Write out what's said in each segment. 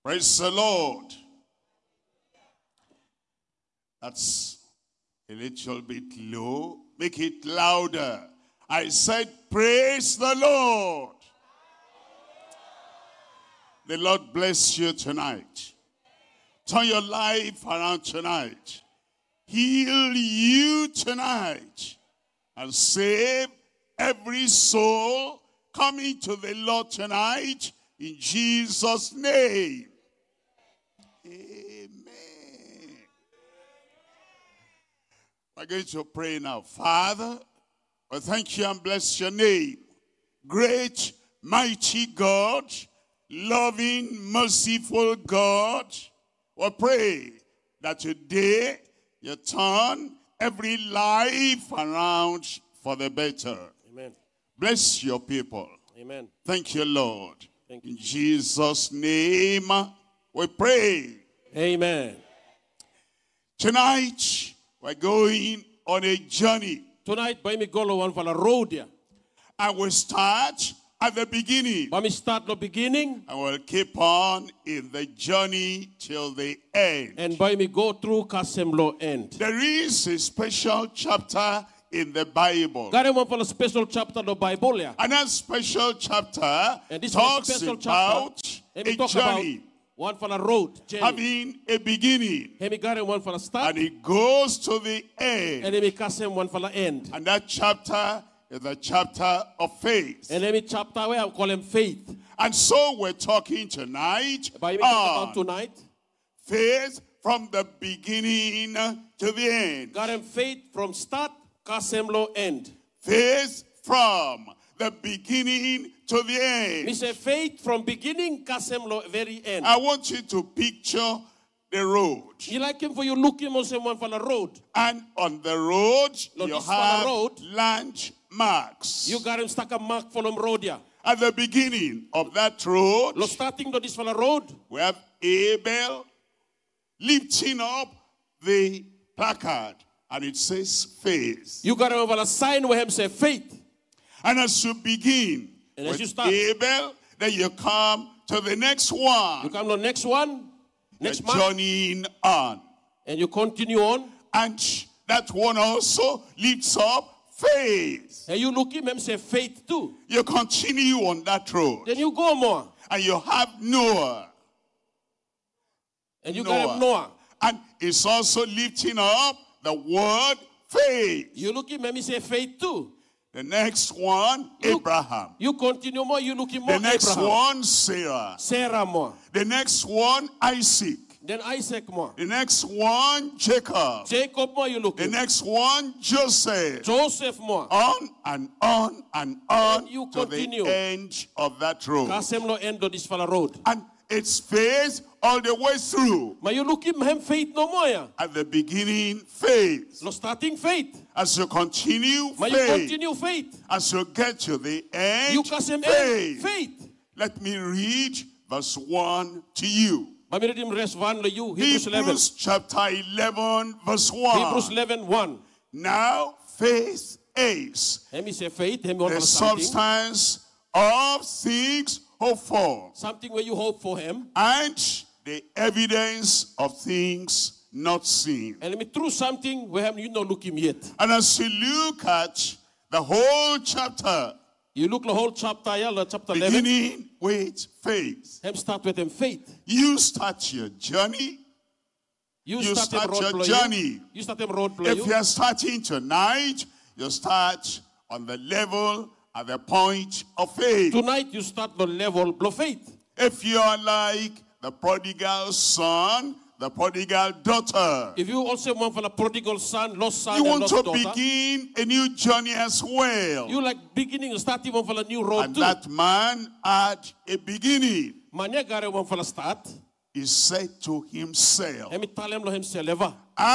Praise the Lord. That's a little bit low. Make it louder. I said, praise the Lord. The Lord bless you tonight. Turn your life around tonight. Heal you tonight. And save every soul coming to the Lord tonight in Jesus' name. Amen. We're going to pray now. Father, I thank you and bless your name. Great, mighty God, loving, merciful God, we pray that today you turn every life around for the better. Amen. Bless your people. Amen. Thank you, Lord. Thank you. In Jesus' name we pray. Amen. Tonight we're going on a journey. Tonight, by me go one for the road here. And we start at the beginning. By me start the beginning. And we'll keep on in the journey till the end. And by me go through Kasemlo end. There is a special chapter in the Bible. Got one for a special chapter of the Bible here. And that special chapter And this talks special about chapter, a talk journey. about one for the road. Journey. Having a beginning. He got one for the start. And it goes to the end. And he Kasem one for the end. And that chapter is the chapter of faith. And let me chapter where I call him faith. And so we're talking tonight about tonight. Faith from the beginning to the end. Got him faith from start, Kasemlo end. Faith from the beginning to the end. Me say faith from beginning, Kasemlo very end. I want you to picture the road. You like him for you look him also one for the road. And on the road, Lord, you this have road, landmarks. you got him stuck a mark for them road here. At the beginning of that road, Starting to this for the road, we have Abel lifting up the placard. And it says faith. you got him over a sign where him say faith. And as you begin And with as you start, Abel, then you come to the next one. you come to the next one, next You're month, journeying on. and you continue on. And that one also lifts up faith. And you look him say faith too. You continue on that road. Then you go more. And you have Noah. And you got him Noah. And it's also lifting up the word faith. You look him say faith too. The next one, Abraham. You continue more, you look him more. The next Abraham. one, Sarah. Sarah more. The next one, Isaac. Then Isaac more. The next one, Jacob. Jacob more, you look The him. next one, Joseph. Joseph more. On and on and on And you to continue. the end of that road. Kasemlo end of this for the road. And it's faith all the way through. But you look him faith no more. At the beginning, faith. No starting faith. As you continue, But you faith. continue faith. As you get to the end, You kasem faith. end faith. Let me read verse 1 to you. But me read him rest 1 to you. Hebrews 11. Hebrews chapter 11, verse 1. Hebrews 11:1. Now faith is Let me say faith. Let me the want something. substance of things hoped for, Something where you hope for him. and the evidence of things not seen. And let me through something where you not look him yet. And as you look at the whole chapter, You look the whole chapter, yeah, chapter 11. beginning with faith, Him start with him faith. you start your journey. You You start him start road your play. journey. You start him road play. If you are starting tonight, you start on the level at the point of faith. Tonight you start the level of faith. If you are like the prodigal son, the prodigal daughter, If you also want for the prodigal son, lost son, you and want lost to daughter, begin a new journey as well. you like beginning to start even for the new road And too. that man had a beginning. Manya gare one for the start. He said to himself, Let me tell him himself ever.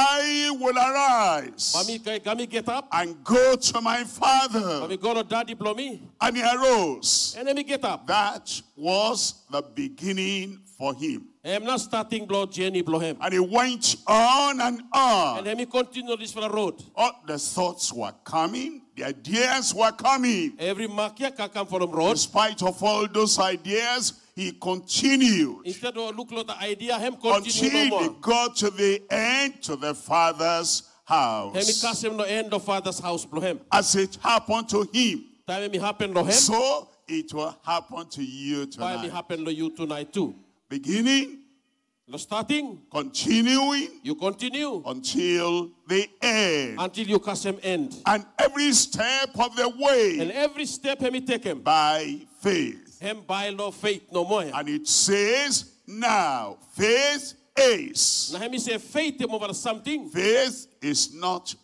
I will arise Gami get up. and go to my Let father. me go to daddy blow me. And he arose. And let me get up. That was the beginning for him. I'm not starting blow Jenny blow him. And he went on and And on. let me continue this for the road. All the thoughts were coming. the ideas were coming. Every makia can come from road. In spite of all those ideas, he continued Instead of look at the idea, him continue until no he more. got to the end, to the Father's Him house. cast him no end of father's house blow him. As it happened to him, Time me happen to him. so it will happen to you Time me tonight. happen to you tonight too. Beginning, The starting, continuing, you continue until the end. until you cast him end. And every step of the And way every step him take him. by faith. Him by no faith no more. And it says, now, faith is. Now him say faith him over something. Faith is not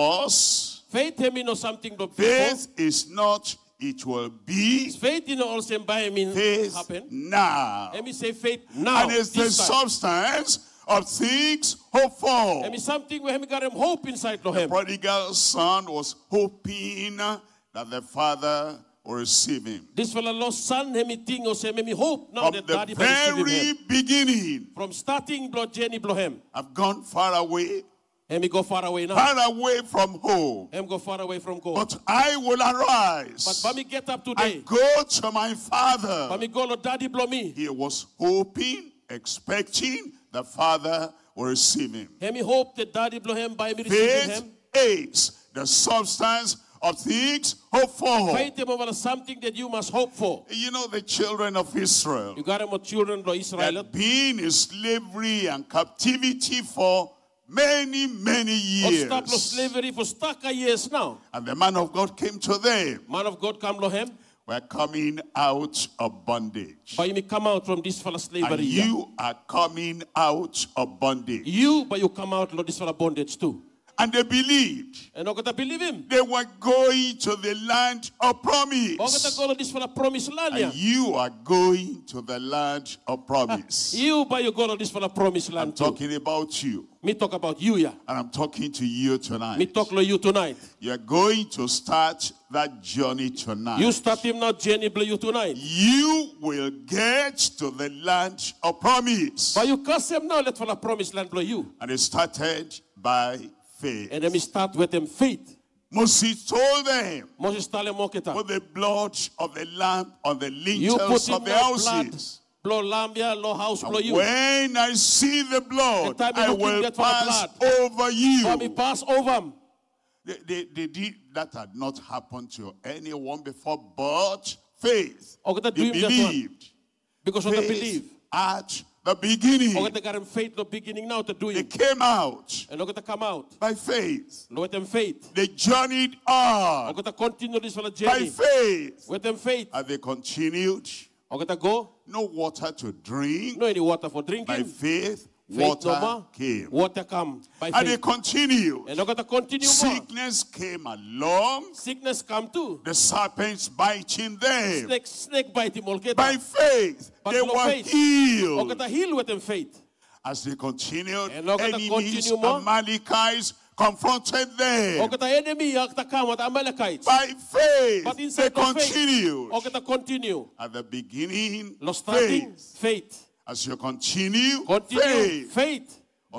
was. Faith him know something to Faith is not it will be. Faith you know also by mean Faith happen. now. Let me say faith now. And it's the this time. substance of things hoped for. Let me something where him got him hope inside to The him. prodigal son was hoping that the father will receive him. This fellow lost son, him think or say me hope now From that the daddy will receive very him. beginning, From starting blow journey blow him. I've gone far away Go far away now. from home. Him go far away from God. But I will arise But when me get up today, and go to my father. when me go to daddy blow me. He was hoping, expecting the father will receive him. Him hope that daddy blow him by me receiving Faith him. is the substance of things hoped for. Faith him over something that you must hope for. You know, the children of Israel You got him with children of Israel. had been in slavery and captivity for many, many Of stop years. slavery for stuck years now. And the man of God came to them. Man of God come to him. We're coming out of bondage. But you come out from this fella slavery. And you are coming out of bondage. But you come out of this fella bondage too. And they believed And I'm going to believe him. they were going to the land of I'm going to promise. go to this fella promised land. And you are going to the land of promise. But you go to this fella promised I'm land too. talking about you. Me talk about you, yeah. And I'm talking to you Me tonight. talk to you tonight. You're going to start that journey tonight. You start him now, Jenny, blow you tonight. You will get to the land of promise. But you cast him now, let fella promised land blow you. And it started by faith. And then we start with them faith. Moses told them, Moses tell him, put the blood of the lamb on the you put lintels him of the now blood, houses. blow lambia, blow house, blow And you. when I see the blood, The time you I looking will get for the pass blood. over Let me you. pass over him. They did, that had not happened to anyone before, but faith. Okay, that They dream that one. believed. Because of the Faith believe. at the beginning. Okay, they got him faith the beginning now to do They it. came out And look at come out. by faith. With them faith. They journeyed on Okay, to continue this for the by journey. faith. With them faith. And they continued. Okay, to go. No water to drink. No any water for By drinking. faith, Faith no water more. came. Water come by And they faith. continued. And look at continue more. Sickness came along. Sickness come too. The serpents biting them. Snake bite him all get. By faith, But they no were faith. healed. Okay, to heal with them faith. As they continued, And look at the enemies, continue more. Amalekites, confronted them. Okay, the enemy to come with Amalekites. By faith, But they inside the faith. continued. Okay, to continue. At the beginning, Lo starting faith. faith. As you continue, Continue faith. faith.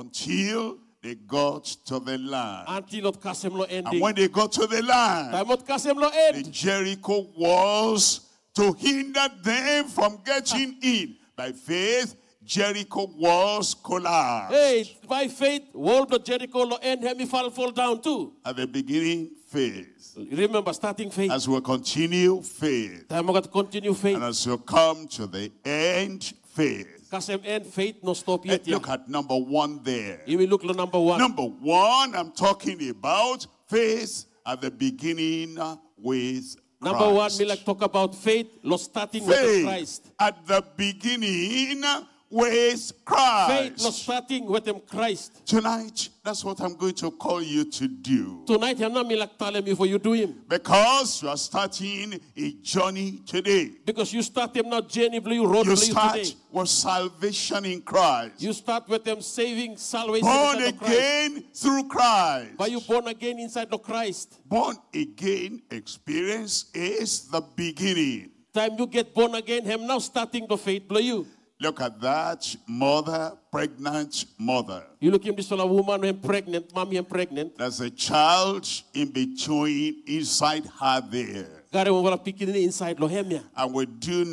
Until they got to the land. Until not cast him no And ending. when they got to the land, Time not cast him no the end. Jericho walls to hinder them from getting in. By faith, Jericho walls collapsed. Hey, by faith, wall the Jericho no end. Hemi fall down too. At the beginning, faith. Remember, starting faith. As we continue, faith. Time we got to continue faith. And as you come to the end, faith. Cast him end faith no stop yet. Look at number one there. You will look at number one. Number one, I'm talking about faith at the beginning with Number one, Christ. me like talk about faith. Lo starting with Faith Christ. at the beginning with Faith no Christ. starting with him Christ. Tonight, that's what I'm going to call you to do. Tonight, I'm not me like telling me for you do him. Because you are starting a journey today. Because you start him not journey blue road You blue start today. with salvation in Christ. You start with them saving salvation Born inside of Christ. again through Christ. But you born again inside of Christ. Born again experience is the beginning. Time you get born again, him now starting the faith blow you. Look at that mother, pregnant mother. You look at this woman who pregnant, mommy and pregnant. There's a child in between, inside her there. And we do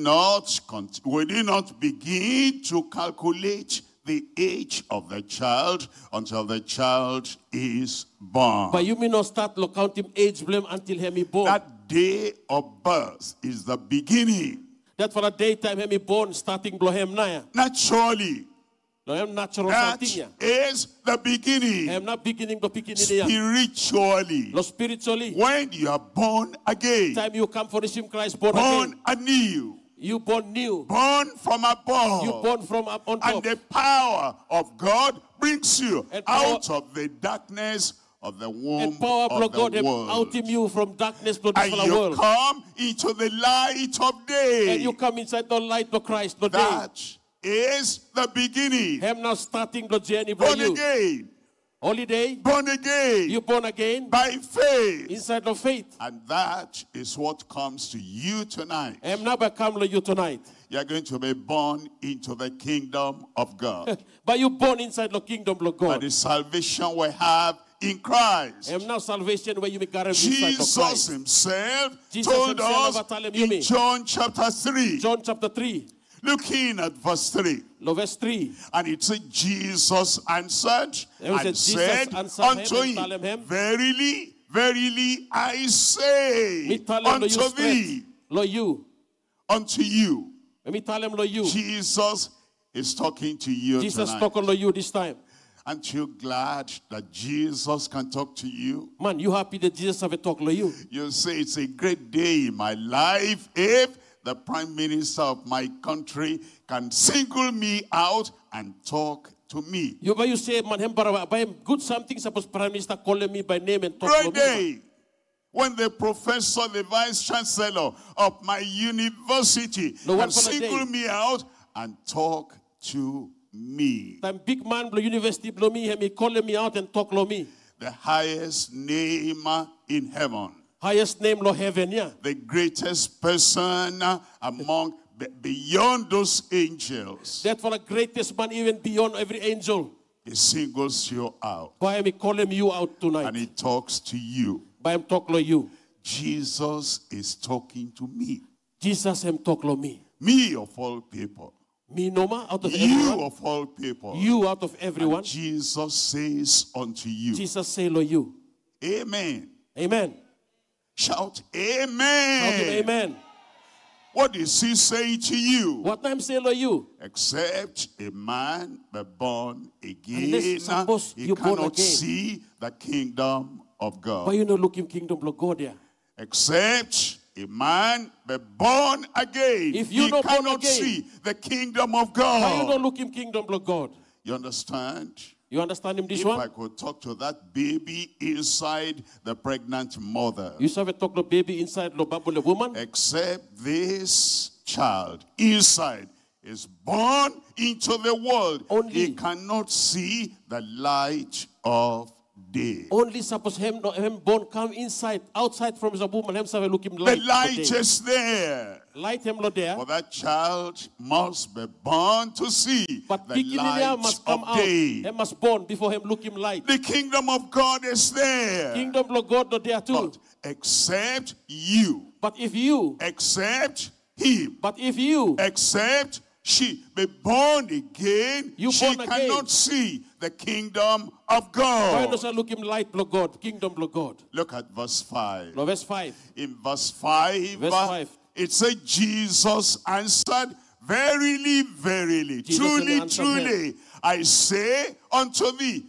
not begin to calculate the age of the child until the child is born. But you may not start to count him age blame until he born. That day of birth is the beginning. That for a daytime he born starting blohem naya. Naturally. Natural that is the beginning. I'm not beginning the spiritually. Spiritually. When you are born again. Time you come for receive Christ born again. Anew. You born new. Born from above. You born from up on top. And the power of God brings you out of the darkness of the womb and power of God the world. Out in you from darkness to and you world. Come into the light of day. And you come inside the light of Christ. The that day. Is the beginning. I'm now starting the journey. Born again. Holiday. Born again. You born again. By faith. Inside of faith. And that is what comes to you tonight. I'm now become you tonight. You're going to be born into the kingdom of God. But you born inside the kingdom of God. By the salvation we have in Christ. And now salvation where you make Jesus himself told us in John chapter 3. John chapter 3. Looking at verse 3. Verse 3. And it said, Jesus answered and said unto him, Verily, verily, I say unto thee, unto you. Jesus is talking to you Jesus tonight. talking to you this time. Aren't you glad that Jesus can talk to you? Man, you happy that Jesus have a talk to you? You say it's a great day in my life if the Prime Minister of my country can single me out and talk to me. You say, man, good something suppose Prime Minister calling me by name and talk great to day. me. When the professor, the vice chancellor of my university can single me out and talk to me. Time big man the university blow me, he calling me out and talk to me. The highest name in heaven. Highest name lo heaven, yeah. The greatest person among beyond those angels. That for the greatest man even beyond every angel. He singles you out. Why am I calling you out tonight? And he talks to you. By him talk to you. Jesus is talking to me. Jesus him talk to me. Me of all people. Me no ma out of you everyone. Of all people. You out of everyone. And Jesus says unto you. Jesus say to you. Amen. Amen. Shout amen. Shout amen. What is he saying to you? What I'm saying to you? Except a man be born again, he cannot see the kingdom of God. But you know looking kingdom of God there. Except a man be born again, if you he cannot see the kingdom of God. But you don't look in kingdom of God. You understand? You understand him this if one? If I could talk to that baby inside the pregnant mother. You saw talk to baby inside the Bible woman? Except this child inside is born into the world. Only he cannot see the light of day. Only suppose him born come inside, outside from the woman himself look him light. The light is there. Light him not there. For that child must be born to see but the light must come of out. day. He must born before him look him light. The kingdom of God is there. Kingdom of God not there too. But except you. But if you. Except him. But if you. Except she be born again, she cannot again. see the kingdom of God. Why does look him light, Lord God, kingdom of God? Look at verse 5. No, verse 5. In verse 5, it says, Jesus answered, Verily, verily, truly, truly, I say unto thee,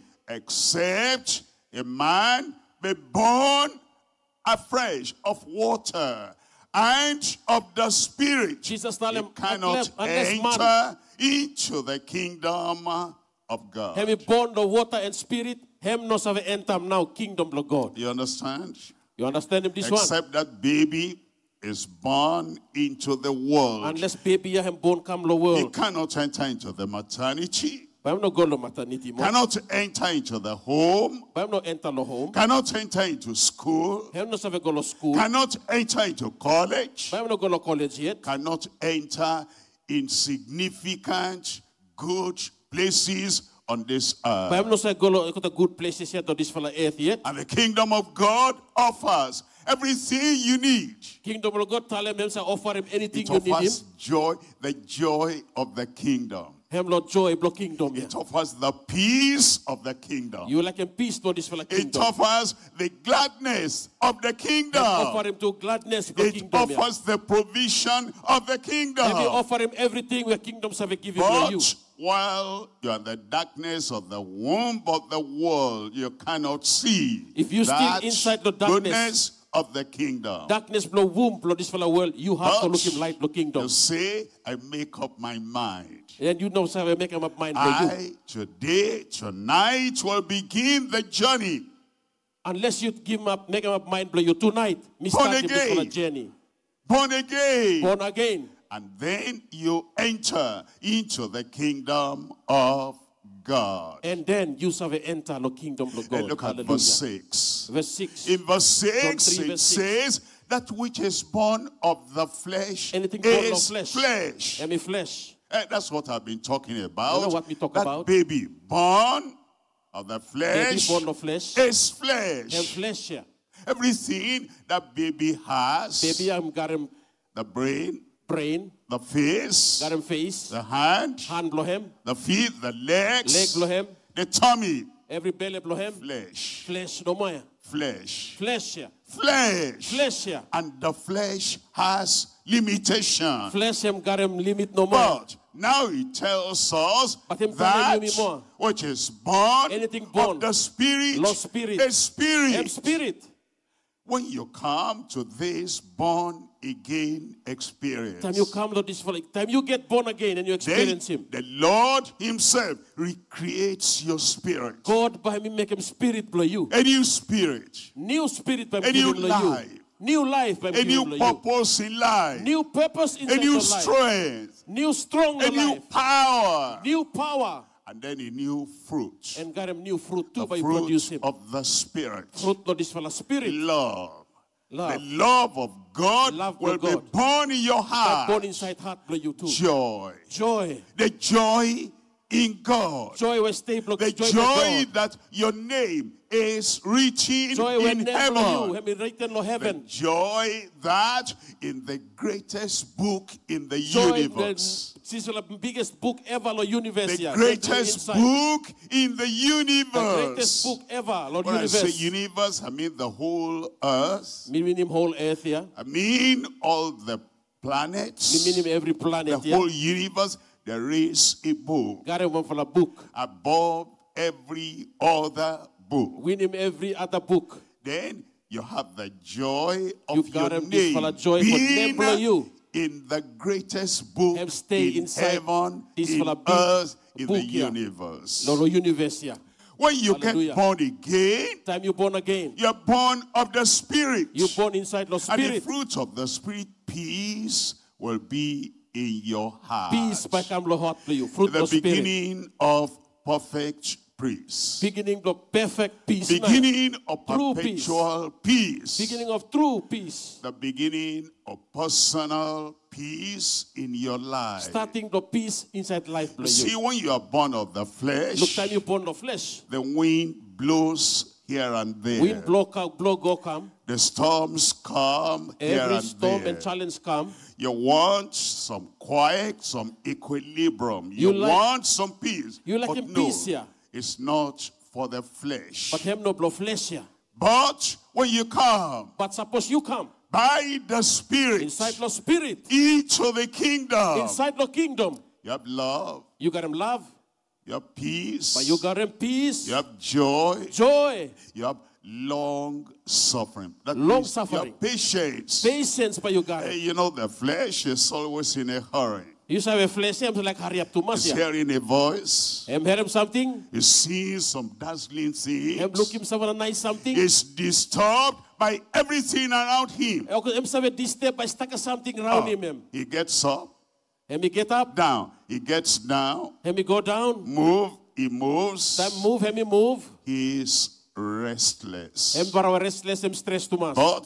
except a man be born afresh of water and of the Spirit, Jesus he cannot enter into the kingdom of God. Him born the water and spirit, him not have enter now kingdom of God. You understand? You understand him this Except that baby is born into the world. Unless baby him born come the world. He cannot enter into the maternity. But I'm not going to maternity more. Cannot enter into the home. But I'm not enter the home. Cannot enter into school. I'm not go to school. Cannot enter into college. But I'm not going to college yet. Cannot enter insignificant good places on this earth. Hem no sa golo ko good places yet to this fella earth yet. And the kingdom of God offers everything you need. Kingdom of God tell him sa offer him anything It you need him. offers joy, the joy of the kingdom. Hem Lord joy block kingdom. It offers the peace of the kingdom. You like him peace to this fella It kingdom. offers the gladness of the Hem kingdom. offer him to gladness the It kingdom. offers the provision of the kingdom. Hem offer him everything where kingdoms have given you. But while you are in the darkness of the womb of the world, you cannot see If you still that inside the darkness, goodness of the kingdom. Darkness blow womb blow this fella world. You have to look him light the kingdom. You say, I make up my mind. And you know so I make him up mind for you. I, today, tonight, will begin the journey. Unless you give him up, make him up mind blow you tonight. Me start him this fella journey. Born again. Born again. And then you enter into the kingdom of God. And then you shall enter the kingdom of God. And look at verse 6. Verse 6. In verse 6, 3, it verse 6. says, that which is born of the flesh Anything born of is flesh. flesh. And me flesh. That's what I've been talking about. You know what we talk that about? Baby born of the flesh, Baby born of flesh. is flesh. And flesh here. Everything that baby has, Baby I'm got him the brain, brain, the face, got him face, the hand blow him, the feet, the legs, leg blow him, the tummy, every belly blow him, flesh, flesh no more. flesh, Flesh here. flesh. Flesh here. And the flesh has limitation. Flesh him got him limit no more. But now it tells us But him that telling you more. which is born, Anything born of the spirit, Lost spirit. is spirit. Him spirit. When you come to this born again experience, Time you come to this fella, time you get born again and you then experience him. the Lord himself recreates your spirit. God by me make him spirit blow you. A new spirit, New spirit by a me new giving blow you. life, New life by me a new giving blow you. purpose in life, New purpose in a new life. strength, New strong a new life. power, New power. and then a new fruit. And got him new fruit too The by you produce fruit him. of the spirit. Fruit of this fella spirit. Love. The Love. love of God Love will of be God. born in your That heart. born inside heart blow you too. Joy. Joy. The joy in God. Joy will stay block. The Joy, joy God. that your name is written Joy will in never you. heaven. Have been written in The heaven. joy that in the greatest book in the Joy universe. this is the biggest book ever in the universe. The here. greatest Inside. book in the The greatest universe. book ever, Lord When I say universe. universe, I mean the whole earth. Meaning him whole earth here. I mean all the planets. Meaning him every The planet here. whole universe. There is a book Got him one for a book. above every other book. Win him every other book. Then you have the joy of You got your him this for a name joy for being name you. in the greatest book Him stay in inside heaven, this in for a big earth, in book the here. universe. Lord universe here. When you Hallelujah. get born again, Time you born again. you're born of the Spirit. You born inside the And the spirit. fruit of the Spirit, peace, will be in your heart. Peace by come Lord heart for you. Fruit The of spirit. beginning of perfect peace. Beginning of perfect peace. now. Beginning of True perpetual peace. Beginning of true peace. The beginning of personal peace in your life. Starting the peace inside life. Blow See, you. when you are born of the Look flesh, time you born the flesh. the wind blows here and there. Wind blow go come. The storms come here Every and storm there. and challenge come. You want some quiet, some equilibrium. You You like- want some peace. you like but in no, peace here. it's not for the flesh. But him no blow flesh here. But when you come But suppose you come by the Spirit inside the spirit. into the kingdom, Inside the kingdom. you have love, You got him love. you have peace, But you got him peace. you have joy, Joy. you have long suffering. That Long means you suffering. have patience. Patience but you got it. You know, the flesh is always in a hurry. You say a flesh him like hurry up too much He's here. hearing a voice. Him hear him something. He's seeing some dazzling Him look things. him some nice something. He's disturbed by everything around him. Him say this step by stuck something around him. He gets up, Him he get up. down. He gets down, Him he go down. move, he moves. Time move. Him he move. He's restless. Him para restless. Him stress too much. But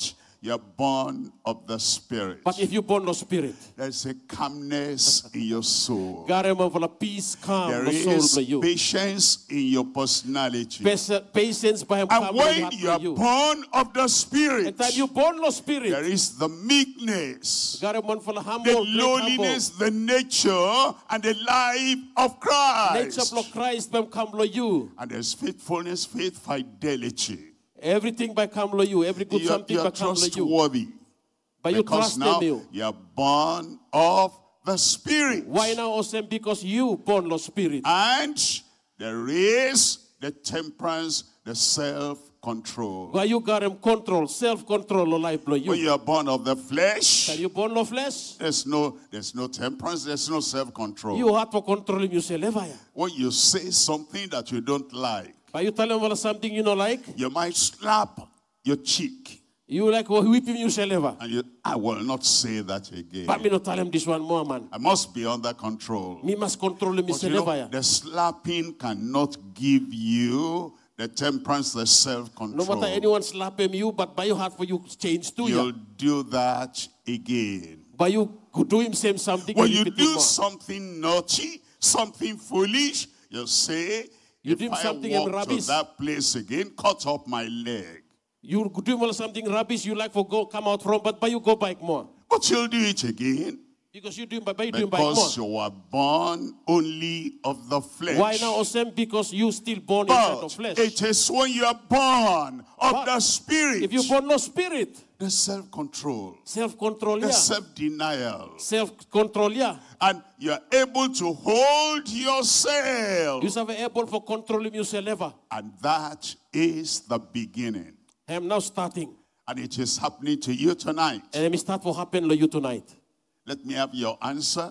you're born of the Spirit, But if you're born of Spirit, there's a calmness in your soul. garem van peace, calm, There no soul is by you. patience in your personality. Patience by him, And calm when heart you are by you. born of the Spirit, And time you born of there Spirit, is the meekness, garem van the humble, lowliness, the nature, and the life of Christ. nature of Christ by come you. And there's faithfulness, faith, fidelity. Everything by come you. Every good something You're by come you. trustworthy. But you Because trust now him. you're born of the Spirit. Why now, Osem? Because you born of Spirit. And there is the temperance, the self-control. Why you got him control, self-control of life blow you. When you're born of the flesh, Are you born of flesh? there's no temperance, there's no self-control. You have to control yourself. When you say something that you don't like, But you tell him something you don't like, you might slap your cheek. you like whipping yourself. And I will not say that again. But me not tell him this one more, man. I must be under control. Me must control But you know, myself. the slapping cannot give you the temperance, the No self-control. matter anyone slap him, you, but by your heart for you change too. You'll Yeah. do that again. But you could do him same something. When you you repeat do more. something naughty, something foolish, you say, You if do I something walk to rubbish. that place again, cut off my leg. You could do something rubbish you like for go come out from, but by you go back more. But you'll do it again Because you do by you doing back more. because you were born only of the flesh. Why now, Osem? Because you still born inside of But flesh. it is when you are born of But the Spirit, If you born no spirit, the self-control, self-control, the yeah. self-denial, Self-control, yeah. and you're able to hold yourself. You are able for controlling yourself. And that is the beginning. I am now starting. And it is happening to you tonight. And let me start what happened to you tonight. Let me have your answer.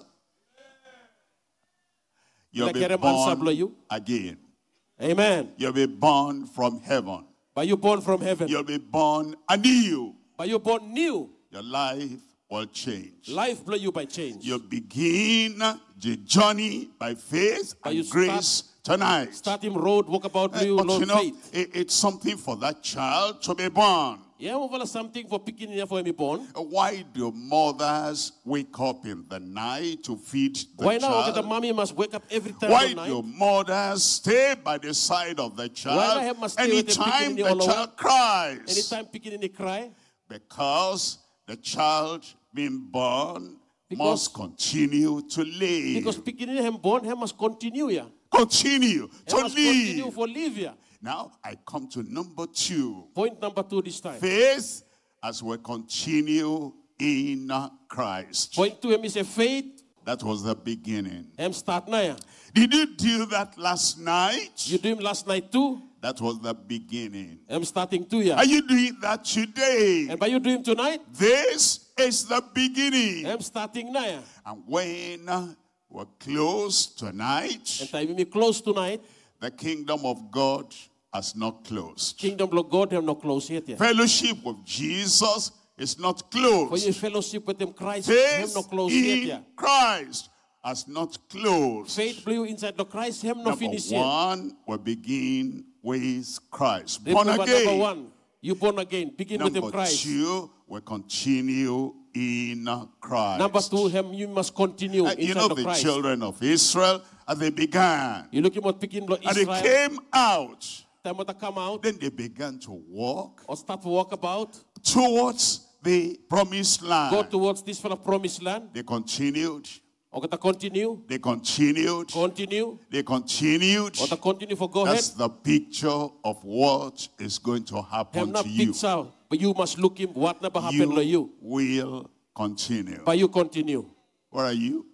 You'll Like be Jerem answer born you. again. Amen. You'll be born from heaven. But you born from heaven. You'll be born anew. But you born new. Your life will change. Life blow you by change. You begin the journey by faith But you and grace tonight. Starting road, walk about you, But Lord you know, faith. it's something for that child to be born. Yeah, over something for picking here for me born. Why do mothers wake up in the night to feed the Why now the child? mommy must wake up every time Why at night? do mothers stay by the side of the Why child I must stay with the anytime picking the all over? child cries? Anytime picking in the cry. Because the child being born Because- must continue to live. Because picking in him born, he must continue here. Continue He to must continue live. for live here. Now I come to number 2. Point number 2 this time. Faith as we continue in Christ. Point 2 him is a faith. That was the beginning. Him start now. Did you do that last night? You do him last night too. That was the beginning. I'm starting too here. Are you doing that today? And by you do him tonight, This is the beginning. I'm starting now. And when we're close tonight, And time me close tonight. the kingdom of God has not closed. Kingdom of God have not closed yet. Yeah. Fellowship with Jesus is not For your closed. fellowship with him, Christ have Faith not closed yet. in Yeah. Christ has not closed. Faith blew inside the Christ have not Number finished yet. 1, we begin with Christ. Born Remember, again. number 1, you born again. Begin with him, Number Christ. 2, we continue in Christ. Number 2, him you must continue You inside know the the Christ. children of Israel, as they began, You look at picking and they Israel. came out, Time to come out then they began to walk or start to walk about. towards the promised Go land. towards this for the promised land. They continued, Or to continue. they continued, Continue. they continued. Or to continue for go That's ahead. the picture of what is going to Have happen not to you. picture. But you must look him what never happened to you. Will continue. But you continue. Where are you?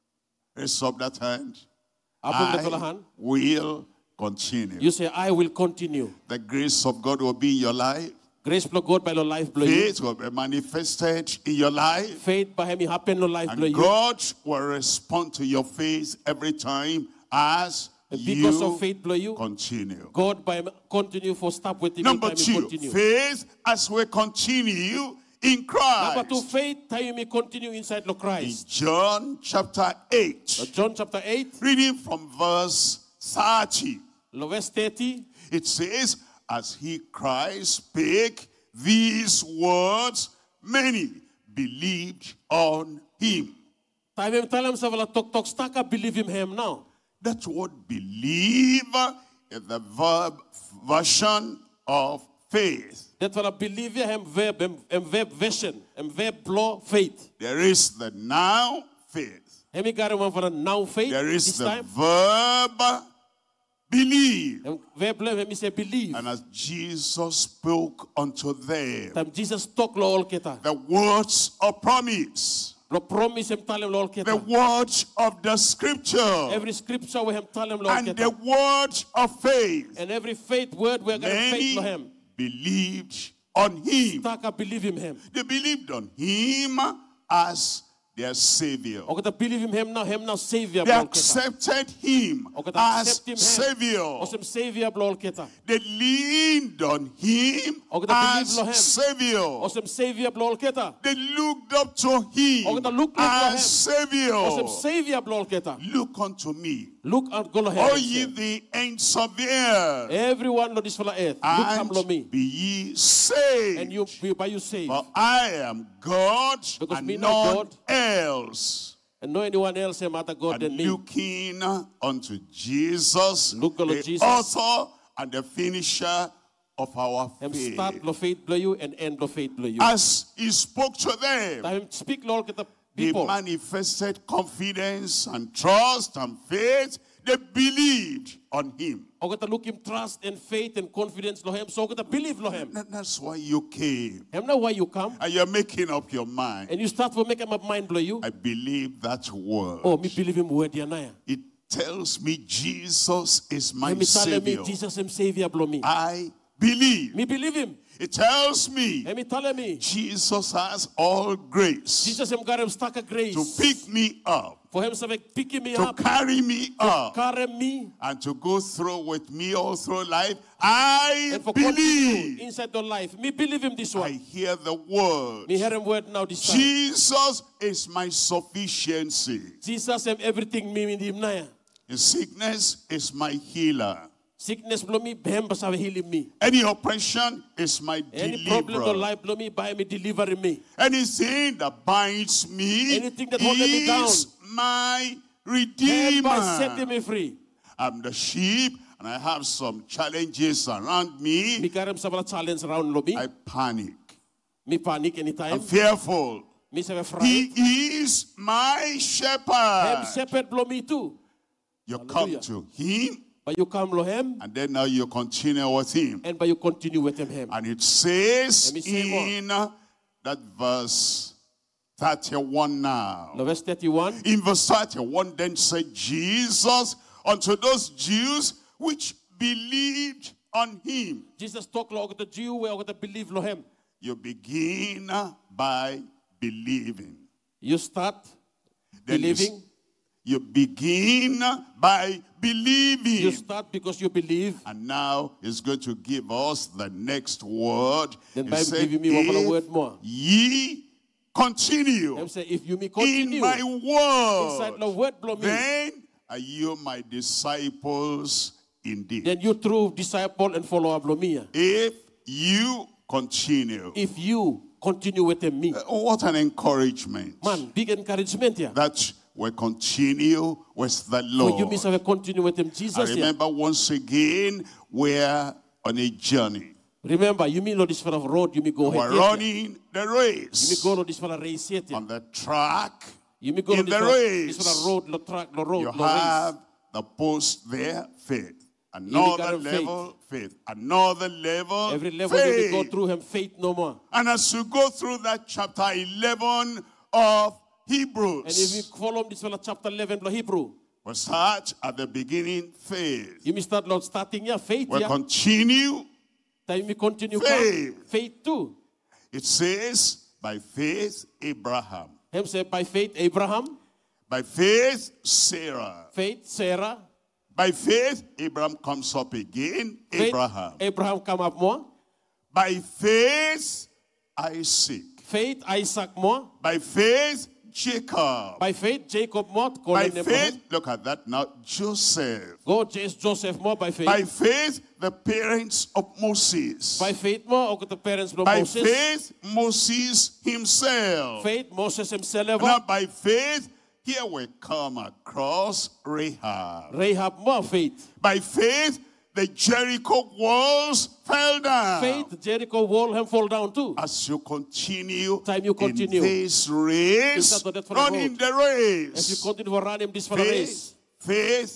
Raise up that hand. Upon the I fellow hand. will continue. You say, I will continue. The grace of God will be in your life. Grace blow God by the life blow you. Faith will be manifested in your life. Faith by him happen no life blow And you. God will respond to your faith every time as Because you of faith blow you. continue. God by him continue for stop with him. Number time he 2, continue. faith as we continue in Number 2, Christ. faith time he continue inside the In Christ. John chapter 8, John chapter 8, reading from verse 30, verse 30. it says, as he, Christ, spake these words, many believed on him. Time him tell him se wala tok staka believe him now. That word believe is the verb version of faith. Dat wala believe hem verb version, verb blow faith. There is the noun faith. Hem ik got one for the now faith. There is this the time. verb believe. Verb hem say believe. And as Jesus spoke unto them, Time Jesus talk lo all keta. the words of promise, Lo promise him tell him lo all the keta. words of the scripture, Every scripture we him tell him lo all and the keta. words of faith, And every faith word we're gonna faith lo many him. believed on him. Staka believe him. They believed on him as their Savior. Ook dat believe him now savior They lo all keta. accepted him Ook dat as accept him Savior. Os him savior lo all keta. They leaned on him Ook dat believe as lo him. Savior. Os him savior lo all keta. They looked up to him Ook dat look up to him. as Savior. Os him savior lo all keta. Look unto me, Look and go lo all him. ye the ends of the earth, Everyone lo this for the earth. Look come lo me. and be ye saved. And you by you saved. For I am God Because and me not none God. else. And no anyone else him other God And than me. looking unto Jesus, Look unto the Jesus. author and the finisher of our Him faith. start lo faith blow you and end lo faith blow you. As he spoke to them, Him speak lo all keta they people. manifested confidence and trust and faith. They believed on him. Ook dat look him trust and faith and confidence lo him. So ook dat believe lo him. That's why you came. Him know why you come. And you're making up your mind. And you start to make him up mind blow you. I believe that word. Oh, me believe him word yanaya. It tells me Jesus is my Me tell me Savior. Jesus him savior blow me. I believe. Me believe him. It tells me And me tell me Jesus has all grace Jesus him got him stack of grace. to pick me up, For him to pick me to up. carry me up, Carry me. and to go through with me all through life. I And for continue believe. inside the life. Me believe him this I one. hear the word. Me hear him word now this time. Jesus is my sufficiency. Jesus him everything me in him now. In sickness is my healer. Sickness blow me, him basawe healing me. Any oppression is my Any problem in deliverer. life blow me, by me delivering me. Anything that binds me Anything that holds me down. is my Him by setting redeemer. me free. I'm the sheep, and I have some challenges around me. Me carry him several challenge around lo me. I panic. Me panic I'm anytime. fearful. Me say fright. He is my Him shepherd. shepherd blow me too. You Hallelujah. come to him, But you come lo him, and then now you continue with him. and by you continue with him. And it says Let me say in that verse 31 now. Now verse 31. In verse 31, then said Jesus unto those Jews which believed on him. Jesus talk lo the Jew we to believe lo him. You begin by believing. You start Then believing. You begin by believing. You start because you believe. And now he's going to give us the next word. Then He Bible said, giving me one more "If word more. ye continue Him say if you me in continue my inside word, the word blow me, then are you my disciples indeed. then you true disciple and follower blow me. If you continue. If you continue with me. What an encouragement. Man, big encouragement here. That we continue with the For Lord. you miss have continue with him. I Jesus here. remember once again, we're on a journey. Remember, you mean no this for the road, you may go We're ahead. here. running the You may race go no this for the race here. on the track. You may go no In this the for race, this for the road, the track, the road, You the race. have the post there, faith. Another got faith. level, faith. Another level, Every level you may go faith. through him, faith no more. And as you go through that chapter 11 of And if you Hebrews, follow this one, chapter 11, the Hebrew, we start at the beginning, faith. you may start Lord starting here, faith We here. continue. Then we continue Faith. come, faith too. It says, by faith, Abraham. Him say by faith Abraham, By faith, Sarah. faith Sarah, By faith, Abraham comes up again, faith Abraham. Abraham come up more, By faith, Isaac. faith Isaac more, By faith, Jacob. By faith, Jacob not called By him faith, Abraham. look at that now, Joseph. God chased Joseph more by faith. By faith, the parents of Moses. By faith more, ook the parents of By Moses. faith, Moses himself. Faith, Moses himself. Now by faith, here we come across Rahab. Rahab more faith. By faith, the Jericho walls fell down. Faith, Jericho wall him fall down too. As you continue, Time you continue. in this race, run in the race. As you continue to run in this race. Faith,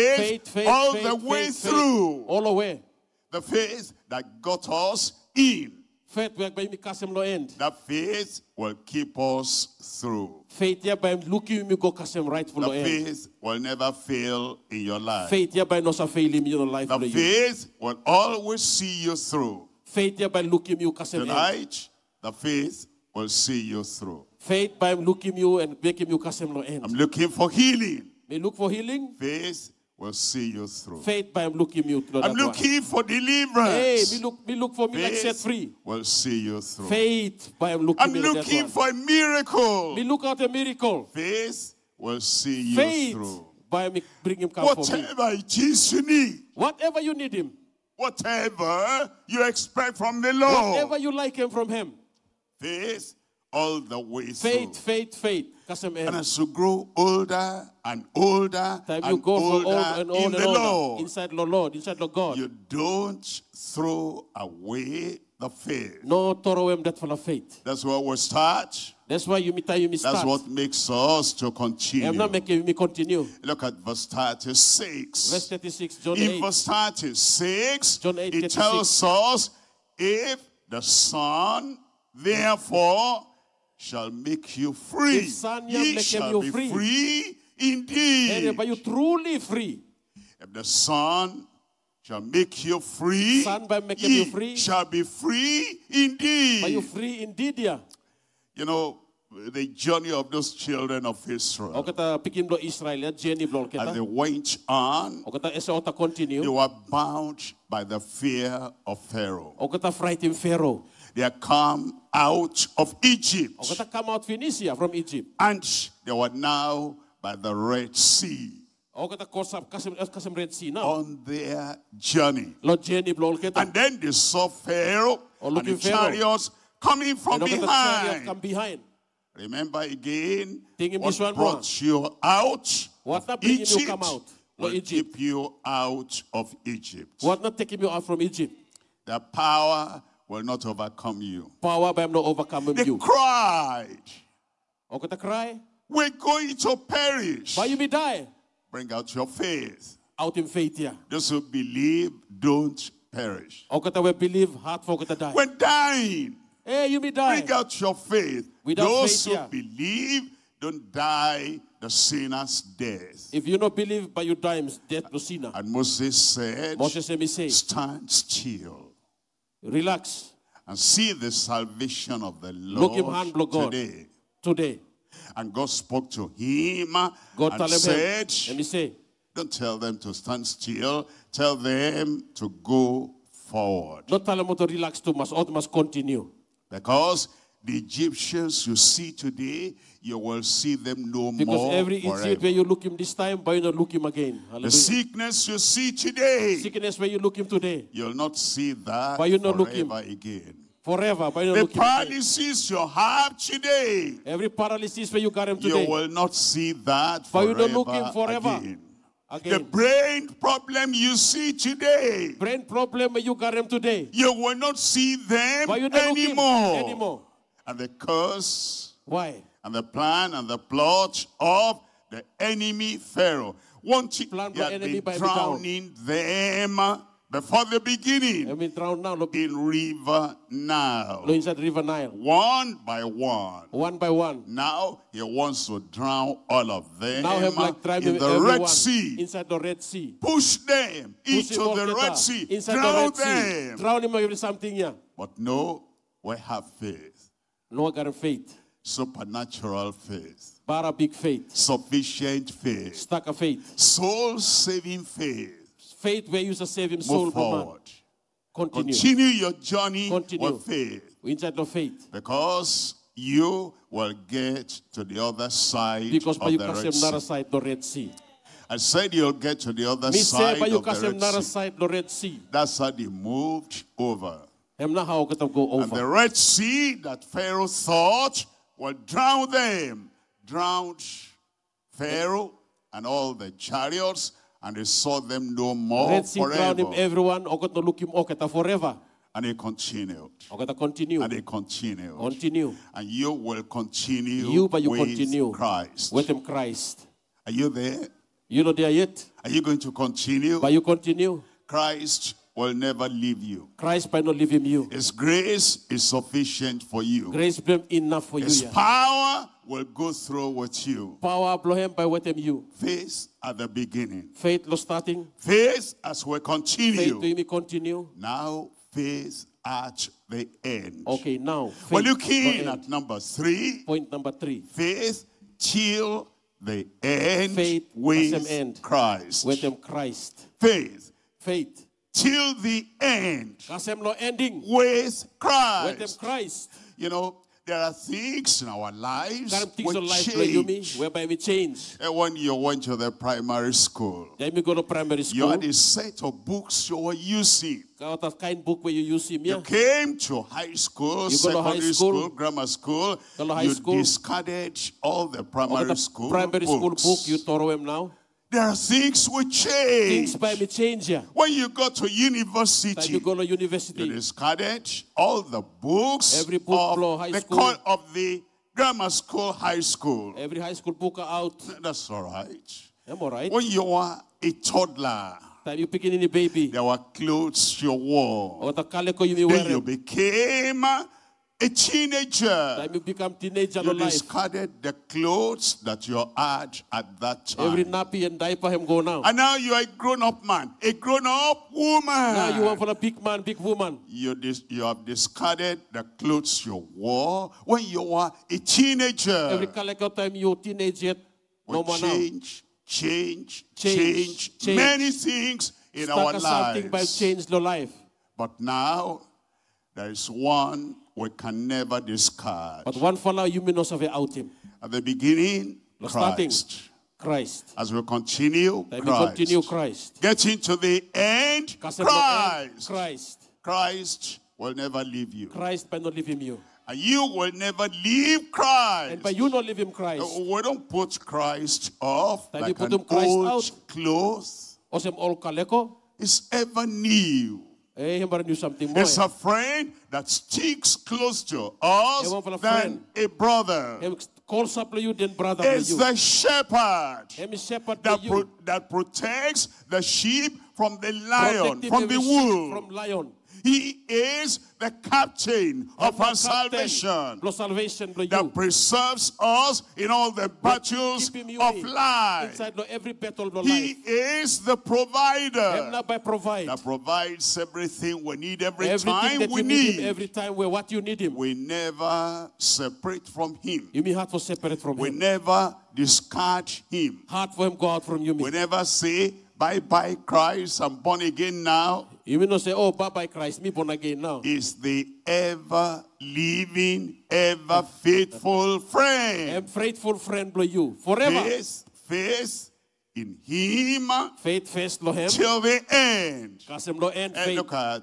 all the way through. All the way. The faith that got us in. Faith werk by kasem lo end. That faith will keep us through. Faith ya by looking me go kasem right for The lo end. faith will never fail in your life. Faith ya by no sa fail in your life. The faith will always see you through. Faith ya by looking you kasem end. Tonight, the faith will see you through. Faith by looking you and making you kasem lo end. I'm looking for healing. Me look for healing. Faith will see you through. Faith by looking you. I'm looking for deliverance. Hey, me look for me like set free. Will see you through. Faith by looking I'm looking for a miracle. Me look out a miracle. Faith will see you Faith through. by me bring him come for me. Whatever it is you need. Whatever you need him. Whatever you expect from the Lord. Whatever you like him from him. Faith all the way through. Faith. And as you grow older and older Time and you go for older old and old in and the older. Lord, Inside the Lord, inside the God. you don't throw away the faith. No throw him that for the faith. That's where we start. That's why you start. That's what makes us to continue. I'm not making me continue. Look at verse 36. Verse 36, John In 8. verse 36, John 8, it 36. tells us, if the Son, therefore, shall make you free, If Son ye make shall you be free. free indeed. But you truly free. If the Son shall make you free, Son by making ye you free. shall be free indeed. But you free indeed, yeah. You know, the journey of those children of Israel, O kata pikim do Israel, journey blol as they kita. went on, O kata esa ota continue. they were bound by the fear of Pharaoh. O kata frighten Pharaoh. They had come out of Egypt, O kata come out Phoenicia from Egypt. and they were now by the Red Sea O kata kasem Red Sea now. on their journey. Lo journey blol kita. And then they saw Pharaoh Oh, and look the at Pharaoh. chariots coming from And o kata chariot behind. come behind. Remember again Tingin what this one brought you out What of not bringing you Egypt come out? will Egypt. keep you out of Egypt. What not taking you out from Egypt? The power will not overcome you. Power by not overcoming They you. cried, O kata cry. we're going to perish. Why you me die? Bring out your faith. Out in faith yeah. Those who believe don't perish. O kata we believe heart for kata die. When dying, Hey, you me die. bring out your faith. Without Those faith, who yeah. believe don't die the sinner's death. If you not believe by your times, death to sinner. And Moses said, Moses said me say, stand still relax. and see the salvation of the Look him Lord hand, Lord God. today. Today. And God spoke to him God and tell him, said, let me say, don't tell them to stand still. Tell them to go forward. don't tell them to relax too much, or must continue. Because the Egyptians you see today, you will see them no Because more every forever. Egypt where you look him this time, but you not look him again. The Hallelujah. sickness you see today, Sickness where you look him today. you'll not see that But you not look him. forever again. Forever, but you not The look him again. paralysis you have today, Every paralysis where you got him you today. will not see that But you forever, don't look him forever. again. The Again. brain problem you see today, Brain problem where you got him today. you will not see them But you don't look him anymore. anymore. And the curse Why? and the plan and the plot of the enemy Pharaoh. Wanting Plan he by had enemy been by every drowning them before the I beginning mean, drown now. Look, in river Nile. inside River Nile. One by one. One by one. Now he wants to drown all of them Now have like driving in the everyone Red Sea. inside the Red Sea. Push them Push into him the all Red kita, Sea. inside Drown the Red Sea. them. Drown him with something here. But no, we have faith. No got faith. Supernatural faith. Bara big faith. Sufficient faith. Stack of faith. Soul-saving faith. Faith where you save him soul Move from man. forward. Continue. Continue your journey Continue. with faith. Inside the faith. Because you will get to the other side Because of you the kasem Red nara Sea. side the Red Sea. I said you'll get to the other Me say side you of the kasem Red nara Sea. side the Red Sea. That's how they moved over. Hem na how get go And the over. Red Sea that Pharaoh thought will drown them, drowned Pharaoh and all the chariots, and they saw them no more Red Sea drown him forever. everyone. O get no look him o get forever. And he continued. O get continue. And he continued. Continue. And you will continue You but you with continue. Christ. With him Christ. Are you there? You not there yet? Are you going to continue? But you continue. Christ will never leave you. Christ by not leaving you. His grace is sufficient for you. Grace blame enough for His you. Yeah. power will go through with you. Power blow him by with him you. Faith at the beginning. Faith lo starting. Faith as we Faith continue. to me continue. Now faith at the end. Okay, now. We're Faith looking no end. at number 3. Point number 3. Faith till the end Faith with as an end. Christ. With him Christ. Faith Faith. till the end Kasem no ending. with With him Christ. Christ. You know, there are things in our lives Karam things of which life blow you me. change. Whereby we change. And when you went to the primary school, Then we go to primary you school. had a set of books you were using. Got that kind book where you use him. You Yeah. came to high school, You go to high secondary school, school, grammar school. go to high You school. discarded all the Or primary the school primary school books. book you throw him now. There are things which change. Things by me change here. When you go to Time you university, go to you university. discarded all the books Every book flow, high school. of the grammar school, high school. Every high school book are out. That's all right. I'm alright. When you were a toddler, Time you picking in the baby. there were clothes you wore. Or the calico you Then wear. you became a teenager. Time you become teenager You no life. discarded the clothes that you had at that Every time. nappy and diaper him go now. And now you are a grown-up man, a grown-up woman. Now you want for a big man, big woman. You have discarded the clothes you wore when you were a teenager. Every calico time you teenage yet. No We more now. change Change. many things in our Start something by lives. change the life. But now, there is one we can never discard. But one for now you may not have out him. At the beginning, The starting. Christ. Christ. As we continue, Time you continue Christ. Christ. Getting to the end, Kasem no end, Christ. Christ. Christ will never leave you. Christ by not leave him you. And you will never leave Christ. And by you not leave him Christ. We don't put Christ off Time you like put an him Christ old out. clothes. Osem all kaleko. It's ever new. Eh, him knew something more. It's a friend that sticks close to us One for a than friend. a brother. Him calls up you then brother It's you. the shepherd Him is shepherd that, you. that protects the sheep from the lion, Protecting from every the sheep wolf. From lion. He is the captain of Him our the captain. salvation Blow salvation blow you. that preserves us in all the battles Keep him you of in. life. Inside no every battle of He life. is the Him provider not by provide. that provides everything we need every Everything time that we you need him need. every time where what you need him. We never separate from him. You may have to separate from We him. never discard him. Hard for him go out from you. We Me. never say, bye-bye Christ, I'm born again now. You may not say, oh, bye-bye Christ, me born again now. Is the ever-living, ever-faithful friend. I'm faithful friend blow you. Forever. Faith in him Faith first lo him. till the end. Kasem lo end And faith. look at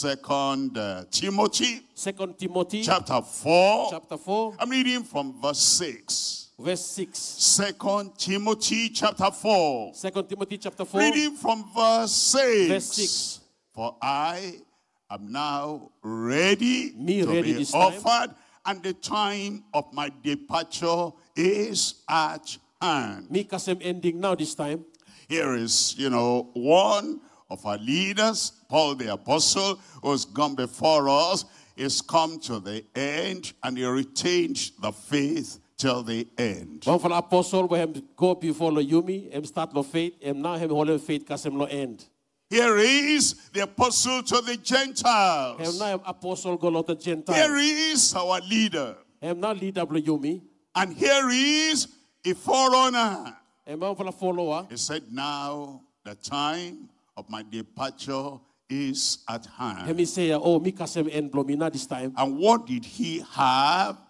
2 Timothy 2 Timothy chapter 4. chapter 4 I'm reading from verse 6. verse 6. 2 Timothy chapter 4. 2 Timothy chapter 4 Reading from verse 6. verse 6. For I am now ready Me to ready be this time. offered, and the time of my departure is at hand. Me kasem ending now this time. Here is, one of our leaders, Paul the Apostle, who's gone before us, is come to the end, and he retained the faith till the end. One for the apostle where him go before lo yumi, him start lo faith, him now him hold faith kasem lo end. Here is the apostle to the Him Gentiles. now him apostle go lo to Here Gentile. is our leader. Him now leader lo yumi. And here is a forerunner. Him now for the follower. He said, now the time of my departure is at hand. Him say, oh, me kasem end blow me now this time. And what did he have?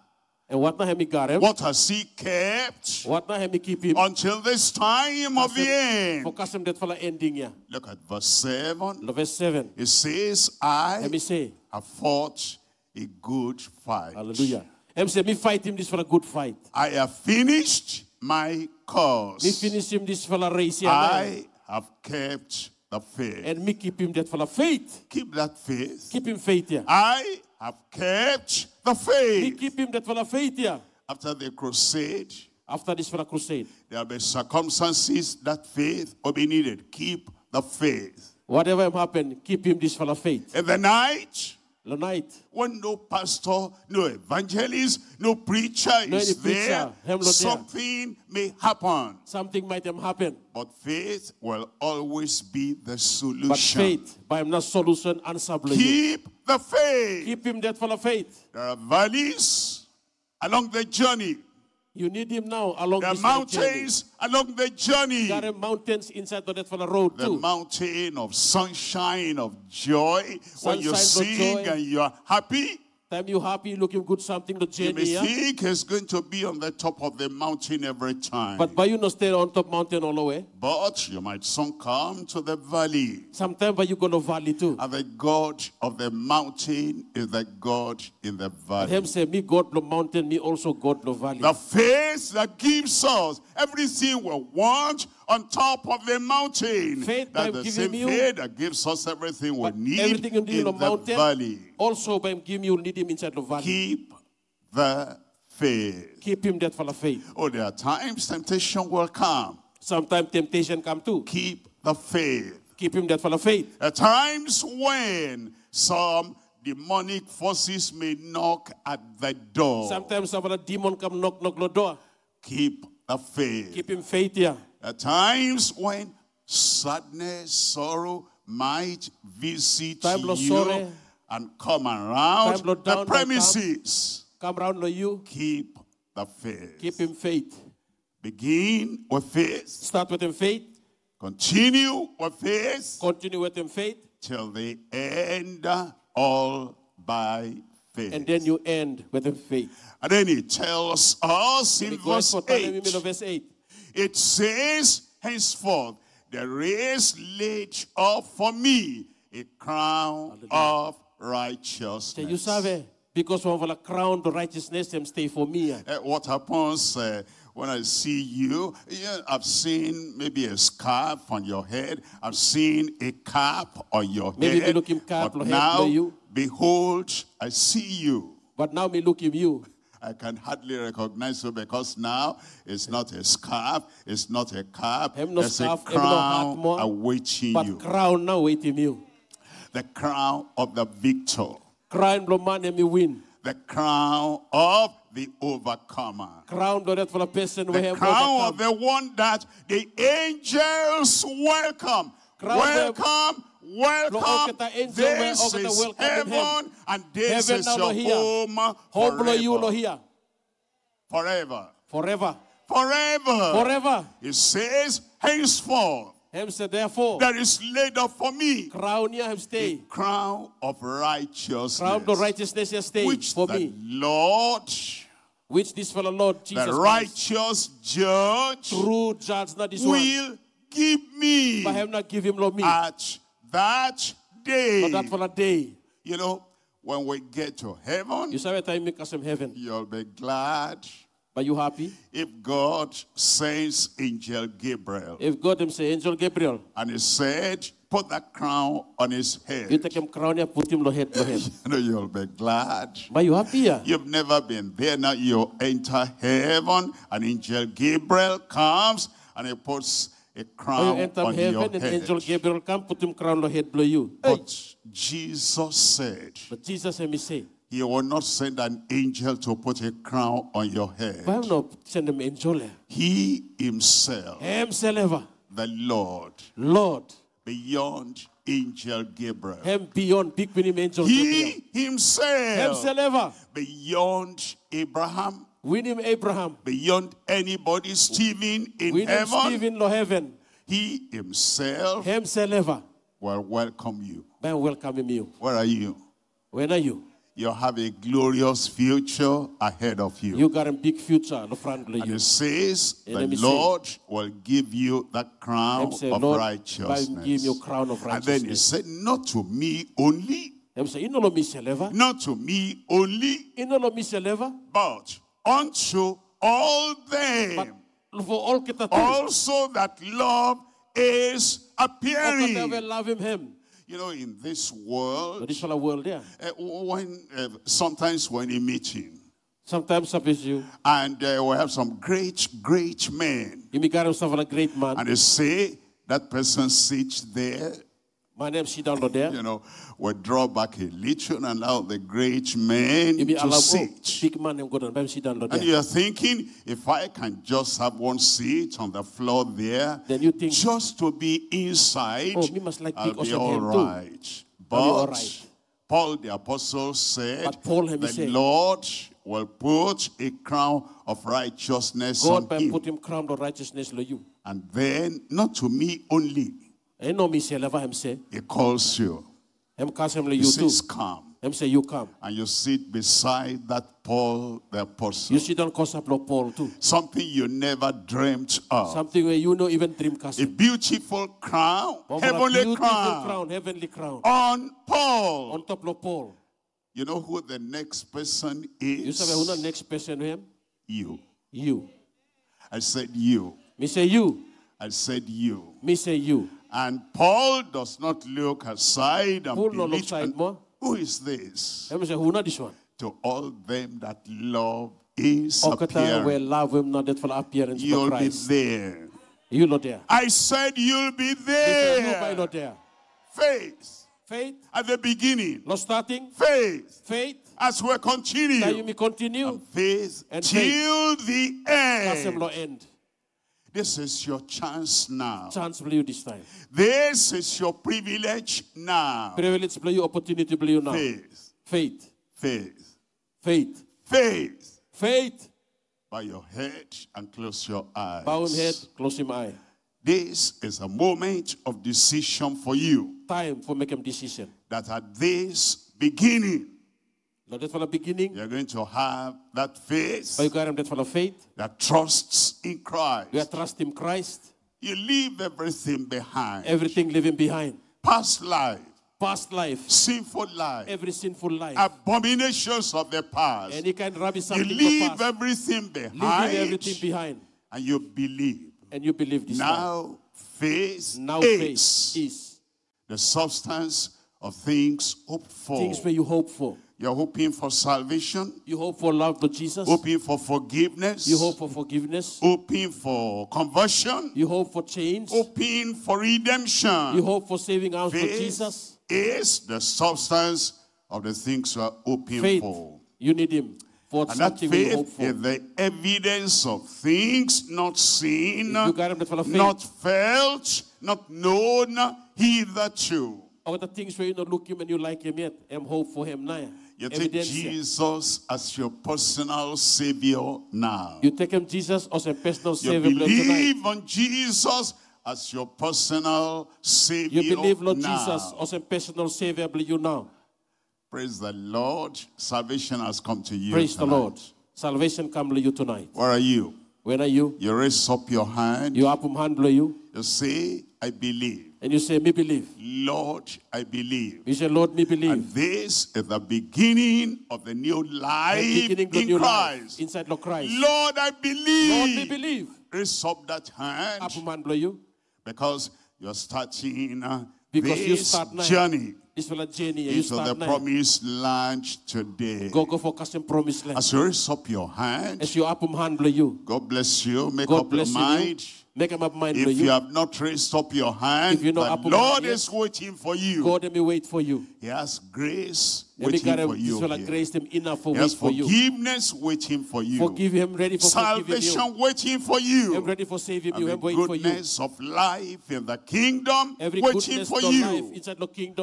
And what na hemi got him? What has he kept What na hemi keep him? until this time of the For end? kasem det fala ending ya. Look at verse 7. Verse 7. It says, I Let me say, have fought a good fight. hallelujah. Him say, me fight him this for a good fight. I have finished my course. Me finish him this for a race ya. I have kept the faith. And me keep him that for a faith. Keep that faith. Keep him faith ya. I have kept the Me faith. keep him that for a faith ya. After the crusade, After this for a crusade. there will be circumstances that faith will be needed. Keep the faith. Whatever happen, keep him this for a faith. In the night, The night. when no pastor, no evangelist, no preacher No is any preacher, there, him not there. something may happen. Something might happen. But faith will always be the solution. But faith, by him not solution, answer. Keep the faith. Keep him that for a faith. There are valleys along the journey. You need him now along There are this journey. mountains along the journey. There are mountains inside of that for the road The too. mountain of sunshine, of joy. When you Sunshine of sing joy. and you are happy, Time you happy, looking good, something the you may journey. Yeah? think it's going to be on the top of the mountain every time. But by you not stay on top mountain all the way. But you might soon come to the valley. Sometimes by you go to valley too. And the God of the mountain is the God in the valley. Him say, me God the mountain, me also God the valley. The faith that gives us everything we want on top of the mountain. Faith That's by the giving same you- faith that gives us everything we But need everything you need in on the the mountain, valley. also by him give you need him inside the valley. Keep the faith. Keep him that for the faith. Oh, there are times temptation will come. Sometimes temptation come too. Keep the faith. Keep him that for the faith. There are times when some demonic forces may knock at the door. Sometimes some of the demon come knock the door. Keep the faith. Keep him faith here. At times when sadness, sorrow might visit Time lo you sorrow. and come around Time lo the down, premises, Come round to you. keep the faith. Keep him faith. Begin with faith, Start with him faith. continue with faith Continue with him faith. till the end, all by faith. And then you end with him faith. And then he tells us in verse 8, Verse 8. it says, henceforth, there is laid up for me a crown of righteousness. You sabe, because of the crown of righteousness, them stay for me. What happens when I see you? Yeah, I've seen maybe a scarf on your head. I've seen a cap on your Maybe head. me looking cap But on head now, by you. behold, I see you. But now me look at you. I can hardly recognize you because now it's not a scarf, it's not a cap, Hem no there's a scarf, hem no hat crown more. awaiting But you. crown now waiting you. The crown of the victor, Crown blow man and me win. the crown of the overcomer, Crown blow that for the person we the have crown of overcome. the one that the angels welcome. Crown Welcome, welcome. okata angel This we okata is welcome in heaven, and this Heaven is now your no here. home Home blow you no forever. here. Forever. Forever. Forever. Forever. It says, henceforth, Him said, therefore, there is laid up for me crown here him stay. crown of righteousness, Crown of righteousness here stay which for the me. Lord, Which this fellow Lord Jesus the Christ, righteous judge, true judge, not this one. will give me But him not give him lo me. at that day. But that for a day. You know, when we get to heaven, You say what time make us in heaven. you'll be glad But you happy? if God sends Angel Gabriel If God him say, Angel Gabriel, and he said, put that crown on his you head. take him crown here, put him lo head, lo head. You know, you'll be glad. But you happy here? You've never been there. Now you enter heaven, and Angel Gabriel comes and he puts a Or crown you enter on your heaven and head. Angel Gabriel come put him crown lo head blow you. Hey. But Jesus said But Jesus let me say, he will not send an angel to put a crown on your head. why not send him angel here? He himself, Himself ever. the Lord, Lord, beyond Angel Gabriel. him beyond big with him angel Gabriel. He himself, Himself ever. beyond Abraham, With him Abraham. beyond anybody, Stephen in With him heaven. Stephen lo heaven. He himself Himself ever. will welcome you. By welcoming you. Where are you? When are you? You have a glorious future ahead of you. You got a big future in front of And you. it says, And the let me Lord will give you the crown Hem sê of Lord, righteousness. give you crown of And then he righteousness. said, not to me only, Hem sê inolo miseleva, not to me only, inolo miseleva, but unto all but them for all kita tu. also that love is All kita we appearing. love him. You know, in this No, world, this whole world there. sometimes when you meet him, Sometimes suppose you and we have some great men, me got himself a great man. and they say that person sits there, My name sit down there. you know, we draw back a little and allow the great men You be to allow sit. big man him go down. Sit down And there. you're thinking, if I can just have one seat on the floor there, Then you think, just to be inside, oh, me must like I'll big be ocean all him too. right. I'll be all But right. Paul the apostle said, But Paul him the say, Lord will put a crown of righteousness God on by him. put him crown of righteousness lo you. And then, not to me only, And no miseleva him say, he calls you. him cast him lo He you too. says, come. Him say you come. And you sit beside that Paul the apostle. You sit down cause up lo Paul too. Something you never dreamt of. Something where you know even dream cast A him. beautiful crown, But for a heavenly beautiful crown, heavenly crown. on Paul. On top of Paul. You know who the next person You say who the is? next person him? You. You. I said you. Me say you. I said you. Me say you. And Paul does not look aside and Paul no look believe. side And more. who is this? Him say who not this one? To all them that love is Okata appearing. we love him not that for appearance You'll for be Christ. there. You not there. I said you'll be Me say you by there. not there. Faith Faith. at the beginning. Not starting. Faith Faith. as we That you continue. may continue. And faith And till the Cast him end. lo end. This is your chance now. Chance play you this time. This is your privilege now. Privilege play you. Opportunity play you now. Faith, Faith. faith, Faith. faith. Faith. Bow your head and close your eyes. Bow him head. Close him eye. This is a moment of decision for you. Time for make him decision. That at this beginning, Not that for the beginning. you're going to have that faith But you got him that for the faith. that trusts in Christ. You trust him Christ. You leave everything behind. Everything leaving behind. Past life, Past life. sinful life, Every sinful life. abominations of the past. Any kind of rubbish You something leave to pass. everything Leaving behind everything behind. and you believe. And you believe this time. Now faith Now is faith is the substance of things hoped for. things where you hope for. You're hoping for salvation, You hope for love to Jesus. hoping for forgiveness, You hope for forgiveness. hoping for conversion, You hope for change. hoping for redemption. You hope for saving arms for Faith Jesus. is the substance of the things you are hoping Faith. for. You need him for And that something we hope faith for. is the evidence of things not seen, If you got him that for faith. not felt, not known hitherto. Or the things where you don't look him and you like him yet. And hope for him now. You take Evidence. Jesus as your personal Savior now. You take him Jesus as a personal You Savior tonight. believe on Jesus as your personal Savior You believe Lord now. Jesus as a personal Savior you now. Praise the Lord. Salvation has come to you Praise the tonight. Lord. Salvation come to you tonight. Where are you? Where are you? You raise up your hand. You up hand below you. You say, I believe. And you say, me believe. Lord, I believe. You say, Lord, me believe. And this is the beginning of the new life Beginning the in new life Christ. inside Lord Christ. Lord, I believe. Lord, me believe. Raise up that hand Up hand below you. because you're starting Because you this start now. journey This will a journey. You into the start now. promised land today. Go for custom promised land. As you raise up your hand, As you up hand below you. God bless you. Make God up your bless you. mind. Make him up mind below If you you. have not raised up your hand, If you know the up Lord hand, is waiting for you. God let me wait for you. He has grace Let me waiting get him. for This you. will here. grace him enough for He wait has for you. forgiveness waiting for you. Forgive him, ready for forgiving you. Salvation waiting for you. I'm ready for saving you. And I'm the waiting for you. goodness of life in the kingdom Every waiting goodness for of life you. inside the kingdom, let me wait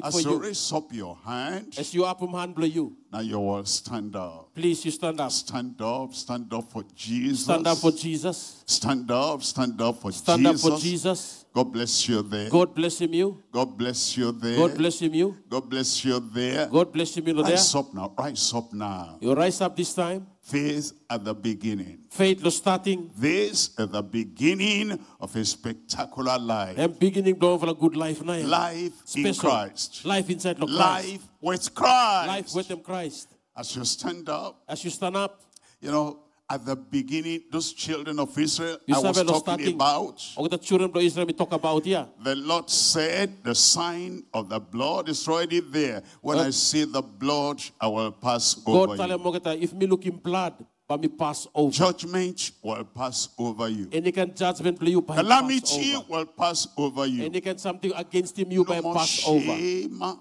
faith for As you you. raise up your hand, As you up hand blow you. now you will stand up. Please, you stand up. Stand up for Jesus. Stand up for Jesus. Stand up for Stand Jesus. up for Jesus. God bless you there. God bless him you. God bless you there. God bless him you. God bless you there. God bless him you there. Rise up now. Rise up now. You rise up this time. Faith at the beginning. Faith lo starting. This is the beginning of a spectacular life. And beginning blow for a good life now. Life in Special. Christ. Life inside the Christ. Life with Christ. Life with him Christ. As you stand up, As you stand up, you know, at the beginning, those children of Israel you I was sabi lo talking starting. about, Og the children of Israel we talk about here. the Lord said the sign of the blood is already there. When I see the blood, I will pass over God tell you. him mogeta if me look in blood, but me pass over. Judgment will pass over you. And he can judgment blow you by pass Calamity over. will pass over you. And he can something against him you by No more pass over. shame, No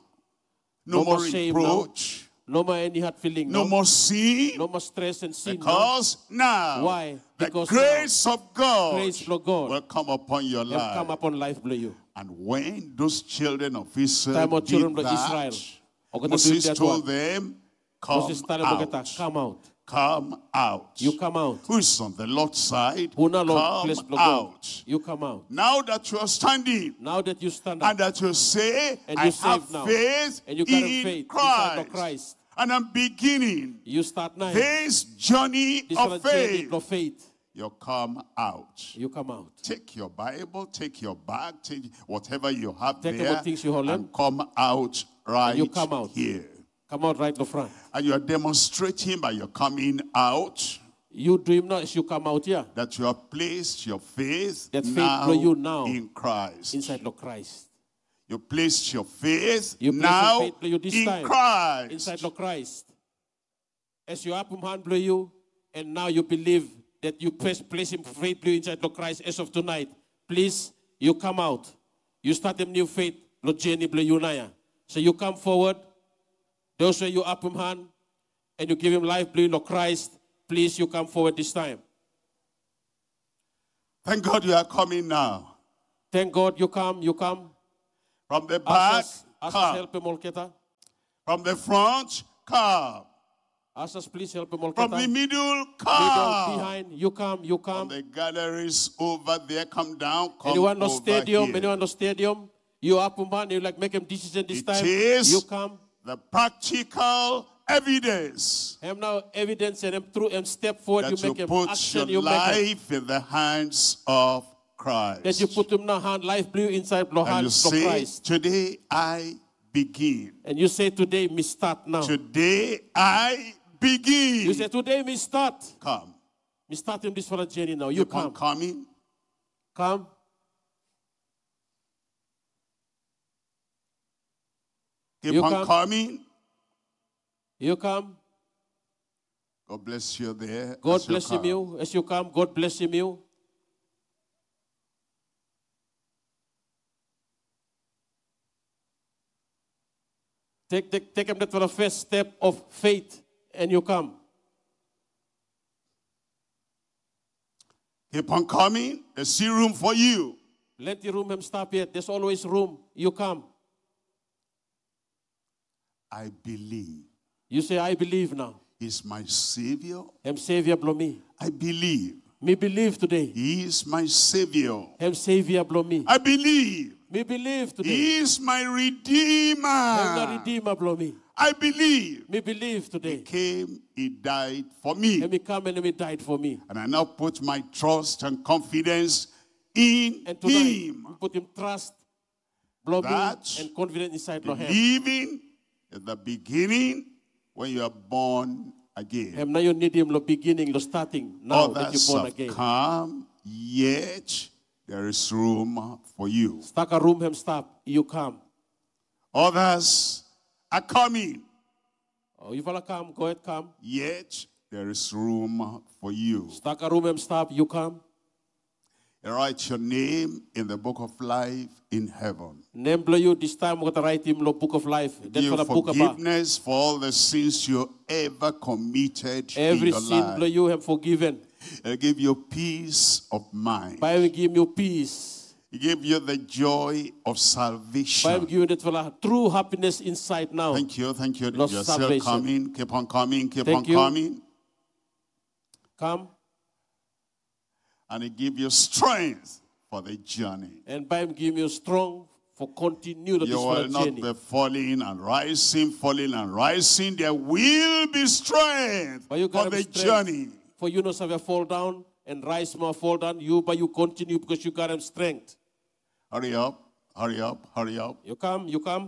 no more more shame reproach, No more any hard feeling. no more sin, No more stress and sin. because now Why? the Because grace of God grace from God will come upon your have come life. upon life blow you. And when those children of Israel Time of did children of that, Israel. Og Moses that told one. them, come Moses tell him mogeta out. come out. Come out. You come out. Who is on the Lord's side? Who now Lord place Come blow God. out. You come out. Now that you are standing, Now that you stand up and that you say, and I you have saved now, faith and you carry in faith inside of Christ. Christ, And I'm beginning you start now. this journey This of is a journey faith. of faith. You come out. You come out. Take your Bible, take your bag, take whatever you have Take there, what things you hold and come out right you come out. here. Come out right in the front. And you are demonstrating by your coming out You dream now as you come out here. that you have placed your faith, That faith now, for you now in Christ. Inside of Christ. You placed your faith You place now your faith for you this in time. Christ. Inside of Christ. As you open hand blow you, and now you believe that you place him faith blow inside of Christ as of tonight. Please, you come out. You start a new faith, Lord Jenny blow you now. So you come forward. Those where you up him hand and you give him life blow Lord Christ. Please, you come forward this time. Thank God you are coming now. Thank God you come. From the back, Asas come. help him Molketa. From the front, come. Asas please help him Molketa. From the middle, Middle, come. behind, you come. From the galleries over there, come down, come Anyone no over stadium, here. anyone no stadium, you up man, you like make him decision this It time. is You come. the practical evidence Him now evidence and him through and step forward, that you make you him put action, your you make him. life in the hands of Christ. That you put him now hand life blue inside the and you hands of say, Christ. today I begin. And you say today me start now. Today I begin. You say today me start. Come. Me start him this for a journey now. You Keep on come. coming. Come. Keep You on come. coming. You come. God bless you there. God as you bless him come. you. As you come, God bless him you. Take him that for the first step of faith and you come. Keep on coming. There's still room for you. Let the room him stop yet. There's always room. You come. I believe You say, I believe now. He's my Savior. Him Savior blow me. I believe Me believe today. He is my Savior. Him Savior blow me. I believe Me believe today. He is my Him the Redeemer. Redeemer blow me. I believe Me believe He today. came, He died for me. Him he come and he died for me. And I now put my trust and confidence in And tonight, Him. we put him trust, blow me, That and confidence inside of him. Believing at the beginning when you are born again. Him now you need him the beginning, the starting, now that Others you're born have again. come, yet there is room for you. Stuck a room, him stop, you come. Others are coming, Oh, you wanna come, go ahead, come. yet there is room for you. Stuck a room, him stop, you come. Write your name in the book of life in heaven. Name blow you this time, we're gonna write him the book of life. That's Give what the book about. forgiveness for all the sins you ever committed in Every your sin blow life. you, him forgiven. It'll give you peace of mind. By will give you peace. He gave you the joy of By salvation. giving it for true happiness inside now. Thank you, thank you. Lost You're still salvation. coming. Keep on coming, keep Thank on you. coming. Come. And he give you strength for the journey. And by him giving you strong for continue the You will not journey. be falling and rising. There will be strength But you for got the strength. journey. For you not have fall down and rise more, fall down. But you continue because you got him strength. Hurry up, hurry up, hurry up. You come, you come.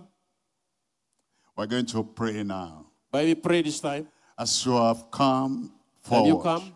We're going to pray now. By we pray this time. As you have come And you forward, come.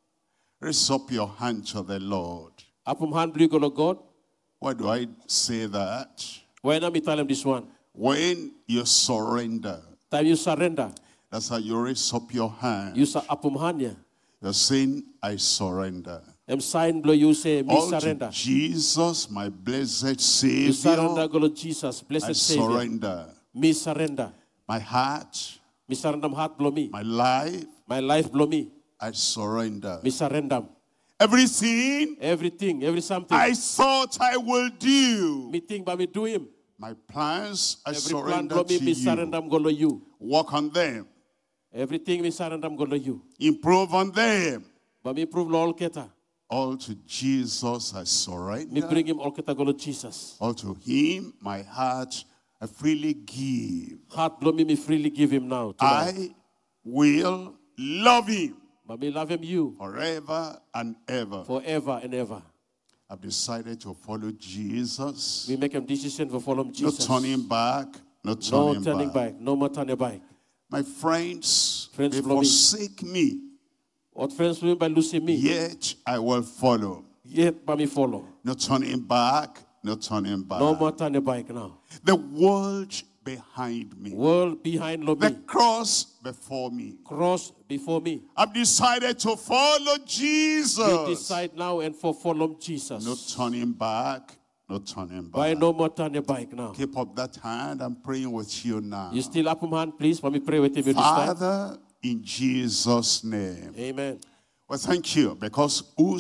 raise up your hand to the Lord. Apum hand bring God. Why do I say that? Why not me tell him this one? When you surrender, Time you surrender. that's how you raise up your hand. You say apum hand ya. You're saying, I surrender. Sign blow you say me All surrender. to Jesus, my blessed You surrender Savior, God Jesus, blessed I Savior. surrender. Me surrender. My heart, Me surrender heart blow me. my life, My life blow me. I surrender. Me surrender. Everything Everything, every something. I thought I will do, Me think but me do him. my plans, I Every plan surrender blow me, to me surrender you. go to you. Work on them. Everything me surrender go to you. Improve on them. But me prove all keta. All to Jesus I Me surrender. bring him all keta go to Jesus. All to him, my heart, I freely give. Heart blow me freely give him now. Tonight. I will love him But me love him you forever and ever. forever and ever. I've decided to follow Jesus. We make a decision for following No Jesus. turning back. No No turning turning back. back. No more turning back. My friends, Friends, they follow me. forsake me, What friends will by losing me? yet I will follow. Yet by me follow. No turning back. No turning back. No more turning back now. The world behind me. World behind The me. cross before me. Cross before me. I've decided to follow Jesus. We decide now and for follow Jesus. No turning back. No turning Why back. no more turning back now? Keep up that hand. I'm praying with you now. You still up your hand, please? Let me pray with you this time. Father, in Jesus' name. Amen. Well, thank you, because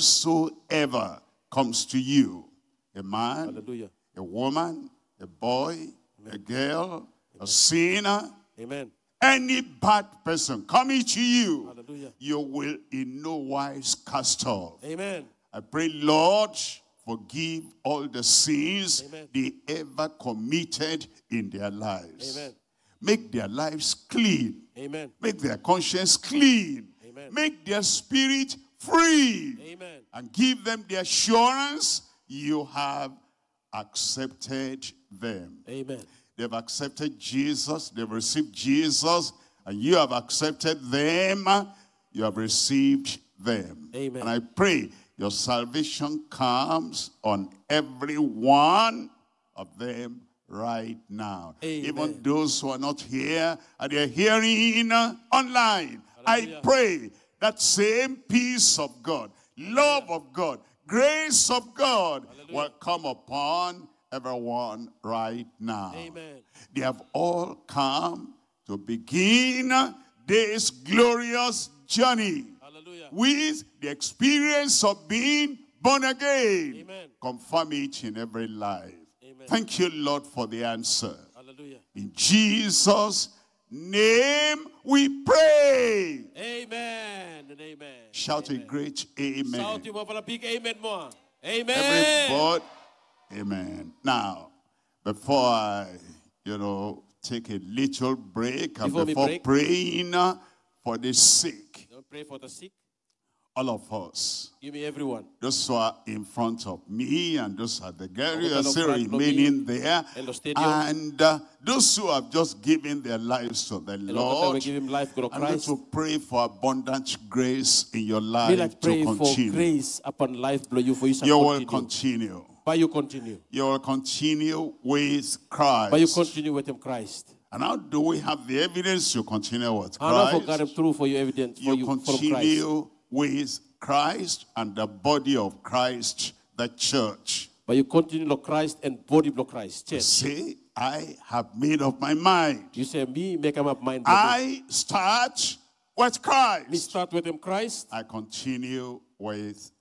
whosoever comes to you, a man, Hallelujah. a woman, a boy, a girl, a sinner, Amen. any bad person coming to you, Hallelujah. you will in no wise cast off. Amen. I pray, Lord, forgive all the sins Amen. they ever committed in their lives. Amen. Make their lives clean. Amen. Make their conscience clean. Amen. Make their spirit free. Amen. And give them the assurance you have accepted them. Amen. They've accepted Jesus. They've received Jesus. And you have accepted them. You have received them. Amen. And I pray your salvation comes on every one of them right now. Amen. Even those who are not here and they're hearing online. Hallelujah. I pray that same peace of God, love of God, grace of God will come upon everyone right now. Amen. They have all come to begin this glorious journey Hallelujah. with the experience of being born again. Amen. Confirm it in every life. Amen. Thank you, Lord, for the answer. Hallelujah. In Jesus' name we pray. Amen and amen. Shout amen. a great amen. Shout him over a big amen more. Amen. Everybody, amen. Now, before I, take a little break, and Before we before break. praying for the sick, Don't pray for the sick. all of us, Give me everyone. those who are in front of me and those at the gallery Those are at still front of me remaining there, and the stadium. and those who have just given their lives to the And Lord, we give him life, God of I'm going Christ. to pray for abundant grace in your We life like to pray for continue. grace upon life, blow you for you shall You will continue. continue. Why you continue? You will continue with Christ. Why you continue with him, Christ? And how do we have the evidence you continue with I not forget him Christ? through for you evidence for You you from Christ. continue with Christ and the body of Christ, the church. But you continue to Christ and body of Christ. Church. Say, I have made up my mind. You say me make him up mind. I start with Me Christ. start with him, Christ. I continue with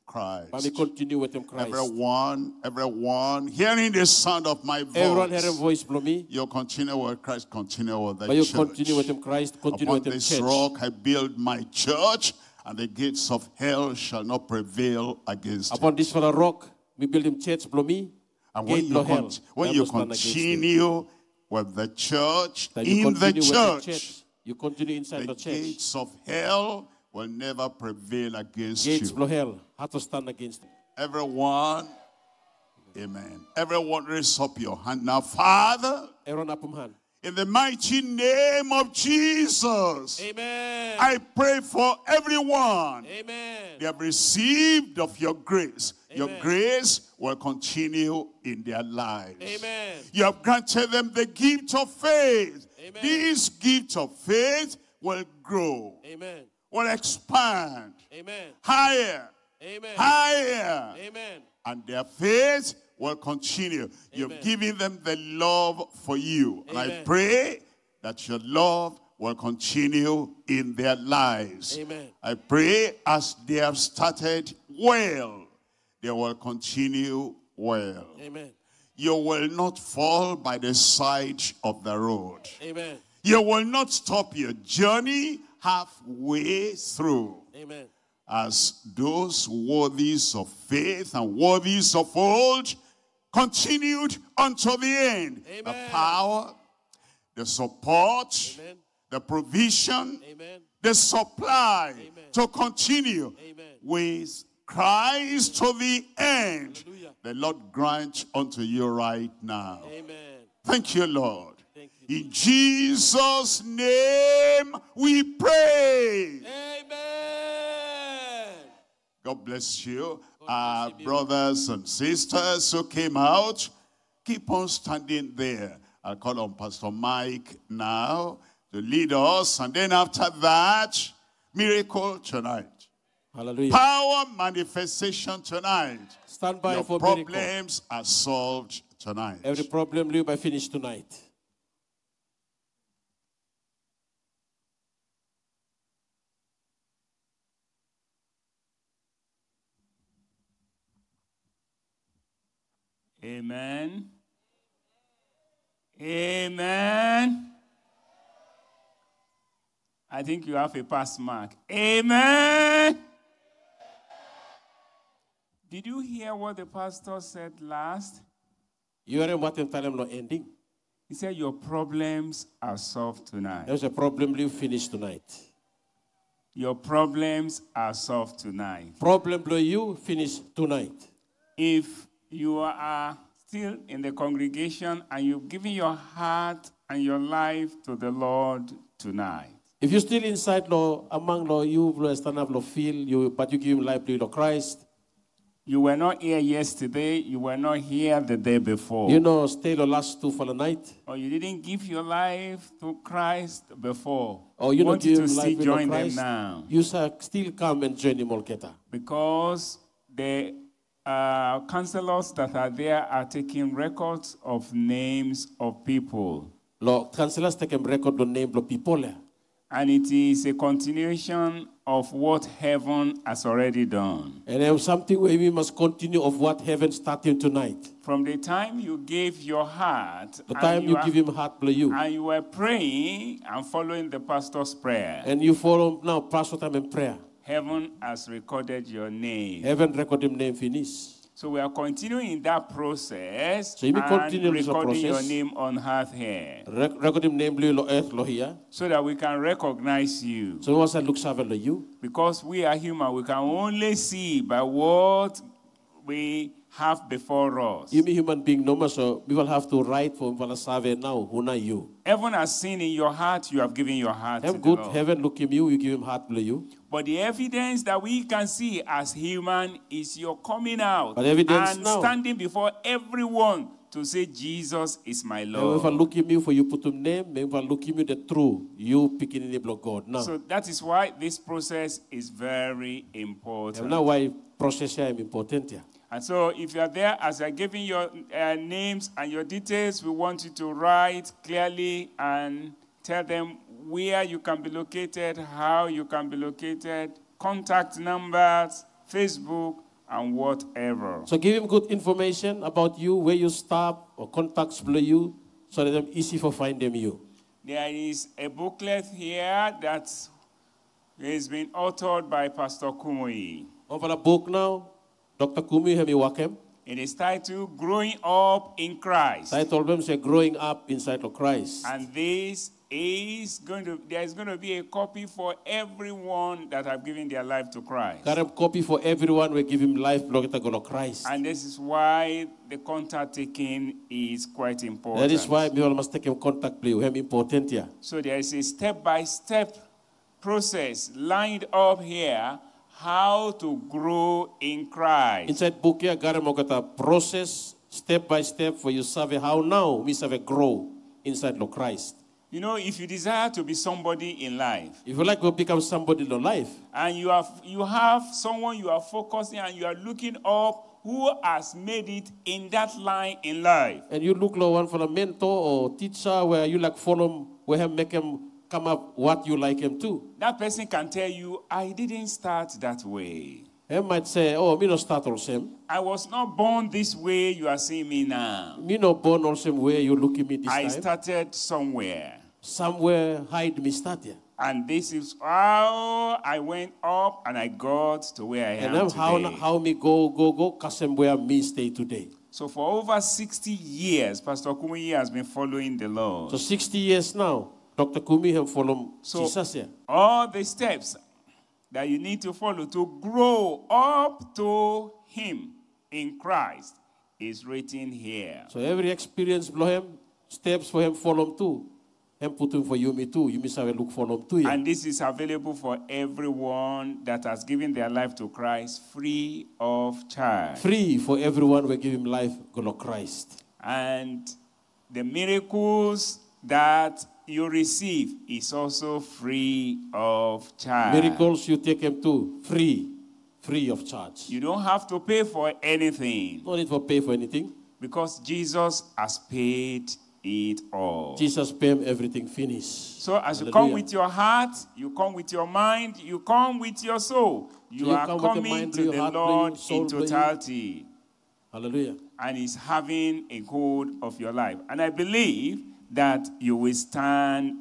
Christ. continue with him Christ. Everyone hearing the sound of my Everyone hearing voice, voice blow me. you continue with Christ, continue with the But you church. continue with him Christ, continue Upon with him this church. rock I build my church, and the gates of hell shall not prevail against it. Upon this fellow rock, we build him church blow me. And Gate blow hell. when you continue with the church, in the church, you continue inside the the church. gates of hell will never prevail against Gates you. blow hell. How to stand against it. Everyone, amen. Everyone raise up your hand now. Father, Everyone up hand. in the mighty name of Jesus, Amen. I pray for everyone. Amen. They have received of your grace. Amen. Your grace will continue in their lives. Amen. You have granted them the gift of faith. Amen. This gift of faith will grow, Amen. will expand Amen. higher, Amen. higher, Amen. and their faith will continue. You've given them the love for you. And I Amen. pray that your love will continue in their lives. Amen. I pray as they have started well, they will continue well. Amen. You will not fall by the side of the road. Amen. You will not stop your journey halfway through. Amen. As those worthies of faith and worthies of old continued unto the end. Amen. The power, the support, Amen. the provision, Amen. the supply Amen. to continue Amen. with Christ to the end. Hallelujah. The Lord grant unto you right now. Amen. Thank you, Lord. Thank you. In Jesus' name we pray. Amen. God bless you. God bless you. Brothers and sisters who came out, keep on standing there. I'll call on Pastor Mike now to lead us. And then after that, miracle tonight. Hallelujah. Power manifestation tonight. Stand by Your for miracle. problems are solved tonight. Every problem will be finished tonight. Amen. Amen. I think you have a pass mark. Amen. Did you hear what the pastor said last? You are what I'm telling no ending. He said your problems are solved tonight. There's a problem will finish tonight. Your problems are solved tonight. Problem will you finish tonight. If you are still in the congregation and you've given your heart and your life to the Lord tonight. If you're still inside law, among law, you will stand up, feel you, but you give him life to Christ. You were not here yesterday. You were not here the day before. You know, stay the last two for the night. Or you didn't give your life to Christ before. Or you want don't you give to life still to join them Christ. now. You still come and join him, Molketa. Because the counselors that are there are taking records of names of people. Lo counselors take a record the name of people. And it is a continuation of what heaven has already done. And there's something where we must continue of what heaven starting tonight. From the time you gave your heart, The time you give him heart play you. and you were praying and following the pastor's prayer, And you follow now pastor time in prayer. heaven has recorded your name. Heaven record him name finish. So we are continuing in that process So you may and continue this recording your process. name on earth here Record him name lo earth lo here. so that we can recognize you. So once I look seven lo you. Because we are human, we can only see by what we have before us. You be human being no more, so we will have to write for him save now. Who are you? Heaven has seen in your heart, you have given your heart to Have the good Lord. heaven look him you give him heart play you. But the evidence that we can see as human is your coming out But evidence and now. standing before everyone to say, Jesus is my And Lord. if I look him you for you put him name, if I look him you the true, you picking in the block God now. So that is why this process is very And important. now why process here is important here. And so if you are there, as you are giving your names and your details, we want you to write clearly and tell them where you can be located, how you can be located, contact numbers, Facebook, and whatever. So give him good information about you, where you stop, or contacts below you, so that it's easy for finding you. There is a booklet here that has been authored by Pastor Kumuyi. Over the book now, Dr. Kumi Hemi Wakem. It is titled Growing Up in Christ. Title them say Growing Up Inside of Christ. And this is there is going to be a copy for everyone that have given their life to Christ. Got a copy for everyone. We give him life, glory to God, Christ. And this is why the contact taking is quite important. That is why we all must take him contact, please. Him important here. So there is a step-by-step process lined up here, how to grow in Christ. Inside book here, got a process, step by step, for you serve how now we serve grow inside of Christ. You know, if you desire to be somebody in life, if you like to become somebody in life, and you have someone you are focusing and you are looking up who has made it in that line in life, and you look like one for a mentor or teacher where you like follow him, where him make him come up what you like him to, that person can tell you, I didn't start that way. He might say, oh, me no start all same. I was not born this way you are seeing me now. Me no born all same way you look at me this time. I started somewhere. Somewhere hide me start here. And this is how I went up and I got to where I am and today. how me go, cause where me stay today. So for over 60 years, Pastor Kumuyi has been following the Lord. So 60 years now, Dr. Kumi have followed Jesus here. All the steps that you need to follow to grow up to Him in Christ is written here. So every experience below him, steps for him follow him too. Him put him for you, me too. You must have a look for him too. Yeah? And this is available for everyone that has given their life to Christ free of charge. Free for everyone we give him life, go to Christ. And the miracles that you receive is also free of charge. Miracles you take him to, free of charge. You don't have to pay for anything. No need for pay for anything. Because Jesus has paid it all. Jesus paid everything finished. So as Hallelujah. you come with your heart, you come with your mind, you come with your soul. You are coming to the Lord in totality. Hallelujah. And He's having a hold of your life. And I believe that you will stand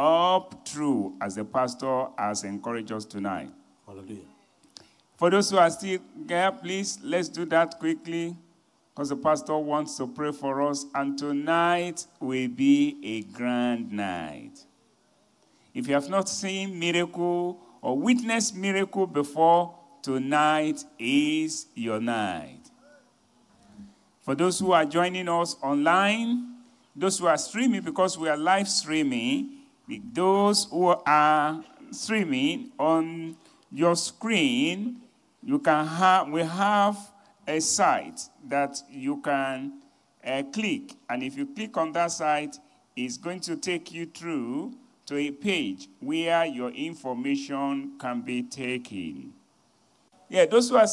up true as the pastor has encouraged us tonight. Hallelujah. For those who are still there, please, let's do that quickly, because the pastor wants to pray for us. And tonight will be a grand night. If you have not seen miracle or witnessed miracle before, tonight is your night. For those who are joining us online, those who are streaming, because we are live streaming, those who are streaming on your screen, we have a site that you can click. And if you click on that site, it's going to take you through to a page where your information can be taken. Yeah, those who are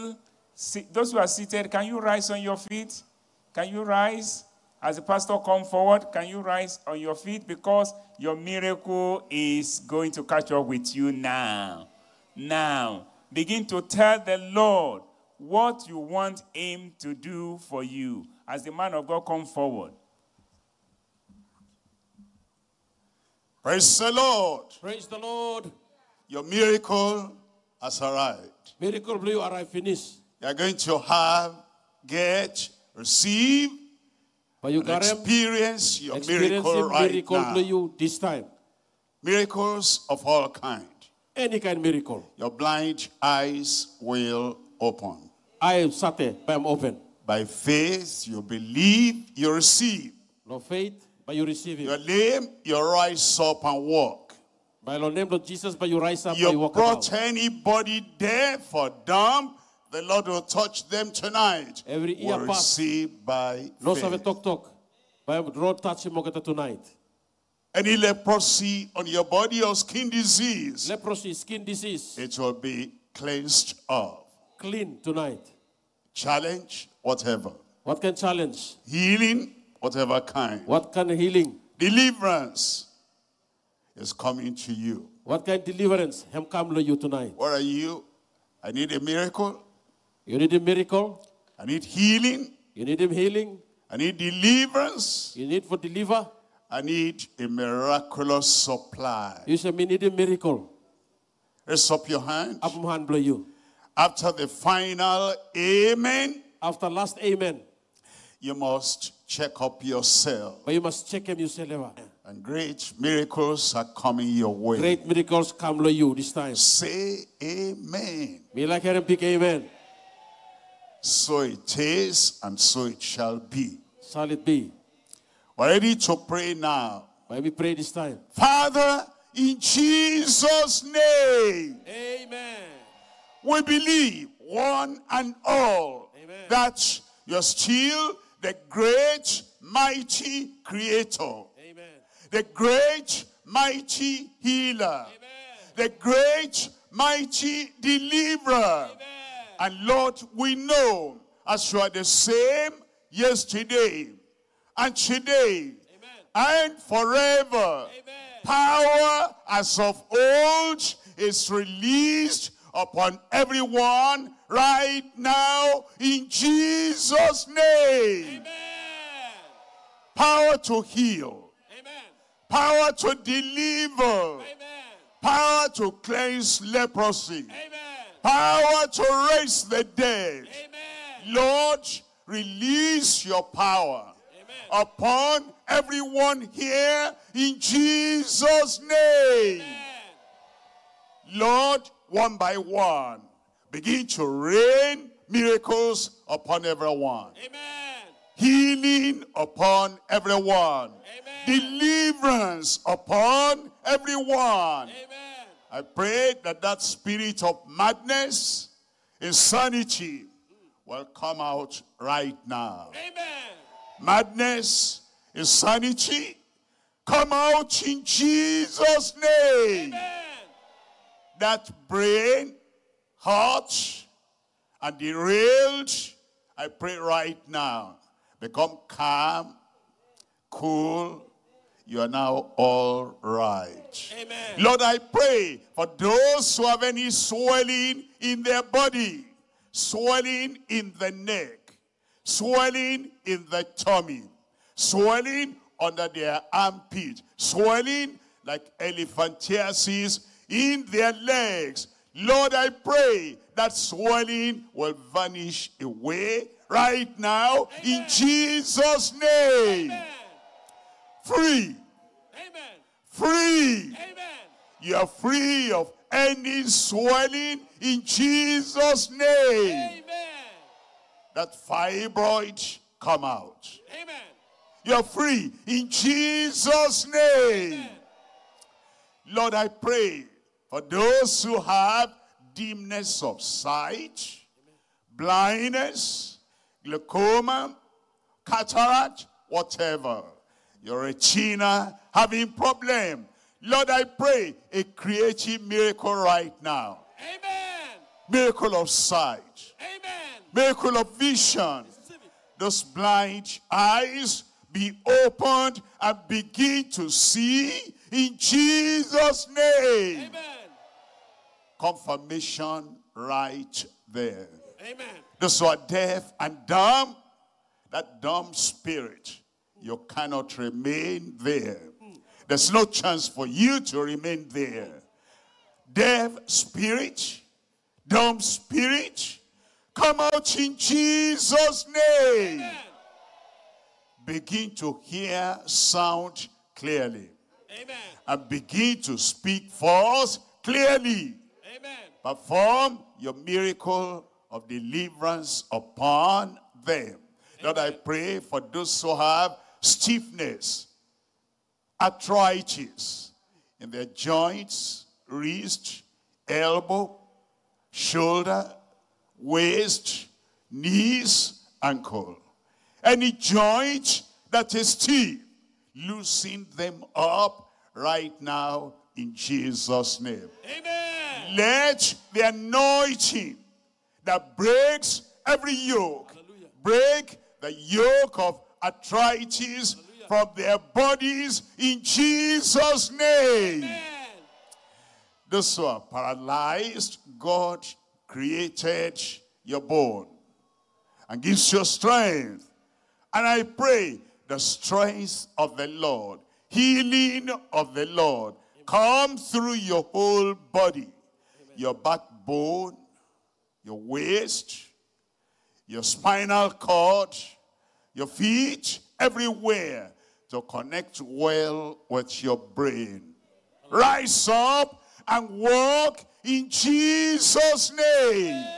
seated, can you rise on your feet? Can you rise? As the pastor comes forward, can you rise on your feet? Because your miracle is going to catch up with you now. Now, begin to tell the Lord what you want Him to do for you. As the man of God comes forward. Praise the Lord. Praise the Lord. Your miracle has arrived. Miracle blue arrive finished. You are going to have, get, receive, but you and experience your miracle right now. You this time. Miracles of all kind. Any kind of miracle. Your blind eyes will open. I sat there, but I'm open. By faith, you believe, you receive. No faith, but you receive it. Your name, you rise up and walk. By the name of Jesus, but you rise up you and you walk brought about. anybody there for dumb, the Lord will touch them tonight. Every ear will pass. receive by No faith. have talk. But the Lord touch him tonight. Any leprosy on your body or skin disease, Leprosy, skin disease. it will be cleansed off. Clean tonight. Challenge, whatever. What can challenge? Healing, whatever kind. What kind of healing? Deliverance is coming to you. What kind of deliverance? Him come to you tonight. Where are you? I need a miracle. You need a miracle. I need healing. You need him healing. I need deliverance. You need for deliver. I need a miraculous supply. You say, me need a miracle. Raise up your hand. Up my hand blow you. After the final amen, After last amen, you must check up yourself. but you must check him yourself. And great miracles are coming your way. Great miracles come to you this time. Say amen. Me like hear him pick amen. So it is, and so it shall be. Shall it be? We're ready to pray now. Why we pray this time? Father, in Jesus' name, Amen. we believe one and all Amen. that you're still the great, mighty creator, Amen. the great, mighty healer, Amen. the great, mighty deliverer. Amen. And Lord, we know as you are the same yesterday and today and forever. Amen. Power as of old is released upon everyone right now in Jesus' name. Amen. Power to heal, Amen. power to deliver, Amen. power to cleanse leprosy, Amen. power to raise the dead. Amen. Lord, release your power Amen. upon everyone here in Jesus' name. Amen. Lord, one by one, begin to rain miracles upon everyone. Amen. Healing upon everyone. Amen. Deliverance upon everyone. Amen. I pray that that spirit of madness, insanity, will come out right now. Amen. Madness, insanity, come out in Jesus' name. Amen. That brain, heart, and derailed, I pray right now, become calm, cool. You are now all right. Amen. Lord, I pray for those who have any swelling in their body, swelling in the neck, swelling in the tummy, swelling under their armpit, swelling like elephantiasis in their legs. Lord, I pray that swelling will vanish away right now. Amen. In Jesus' name. Amen. Free. Amen. Free. Amen. You are free of any swelling in Jesus' name. Amen. That fibroid come out. Amen. You're free in Jesus' name. Amen. Lord, I pray for those who have dimness of sight, blindness, glaucoma, cataract, whatever. Your retina having problem. Lord, I pray a creative miracle right now. Amen. Miracle of sight. Amen. Miracle of vision. Those blind eyes be opened and begin to see in Jesus' name. Amen. Confirmation right there. Amen. Those who are deaf and dumb, that dumb spirit, you cannot remain there. There's no chance for you to remain there. Deaf spirit, dumb spirit, come out in Jesus' name. Amen. Begin to hear sound clearly. Amen. And begin to speak forth clearly. Amen. Perform your miracle of deliverance upon them. Lord, I pray for those who have stiffness, arthritis in their joints, wrist, elbow, shoulder, waist, knees, ankle. Any joint that is stiff, loosen them up right now in Jesus' name. Amen. Let the anointing that breaks every yoke, Hallelujah. break the yoke of arthritis from their bodies in Jesus' name. Amen. Those who are paralyzed, God created your bone and gives you strength. And I pray the strength of the Lord, healing of the Lord, come through your whole body, your backbone, your waist, your spinal cord, your feet, everywhere, to connect well with your brain. Rise up and walk in Jesus' name. Amen.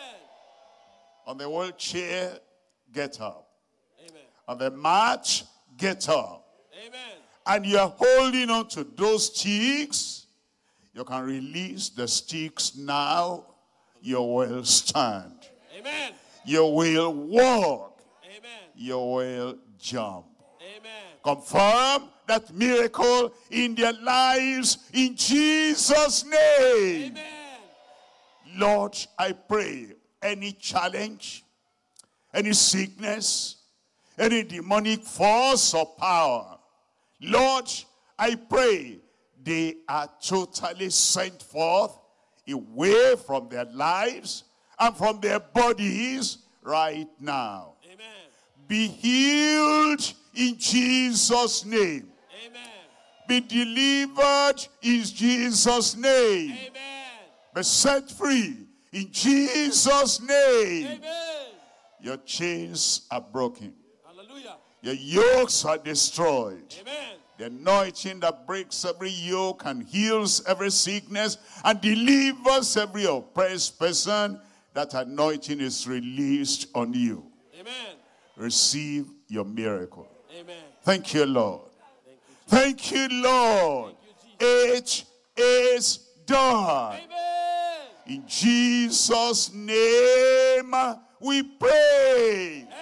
On the wheelchair, get up. Amen. On the mat, get up. Amen. And you are holding on to those sticks. You can release the sticks now. You will stand. Amen. You will walk. Amen. You will jump. Amen. Confirm that miracle in their lives in Jesus' name. Amen. Lord, I pray any challenge, any sickness, any demonic force or power, Lord, I pray they are totally sent forth away from their lives and from their bodies right now. Amen. Be healed in Jesus' name. Amen. Be delivered in Jesus' name. Amen. Be set free in Jesus' name. Amen. Your chains are broken. Hallelujah. Your yokes are destroyed. Amen. The anointing that breaks every yoke and heals every sickness and delivers every oppressed person, that anointing is released on you. Amen. Receive your miracle. Amen. Thank you, Lord. Thank you, Thank you, Lord. It is done. Amen. In Jesus' name we pray. Amen.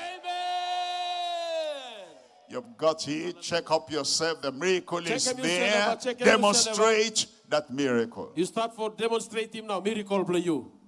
You've got it. Check up yourself. The miracle is Check him there. yourself, check him Demonstrate that miracle. You start for demonstrate him now. Miracle for you.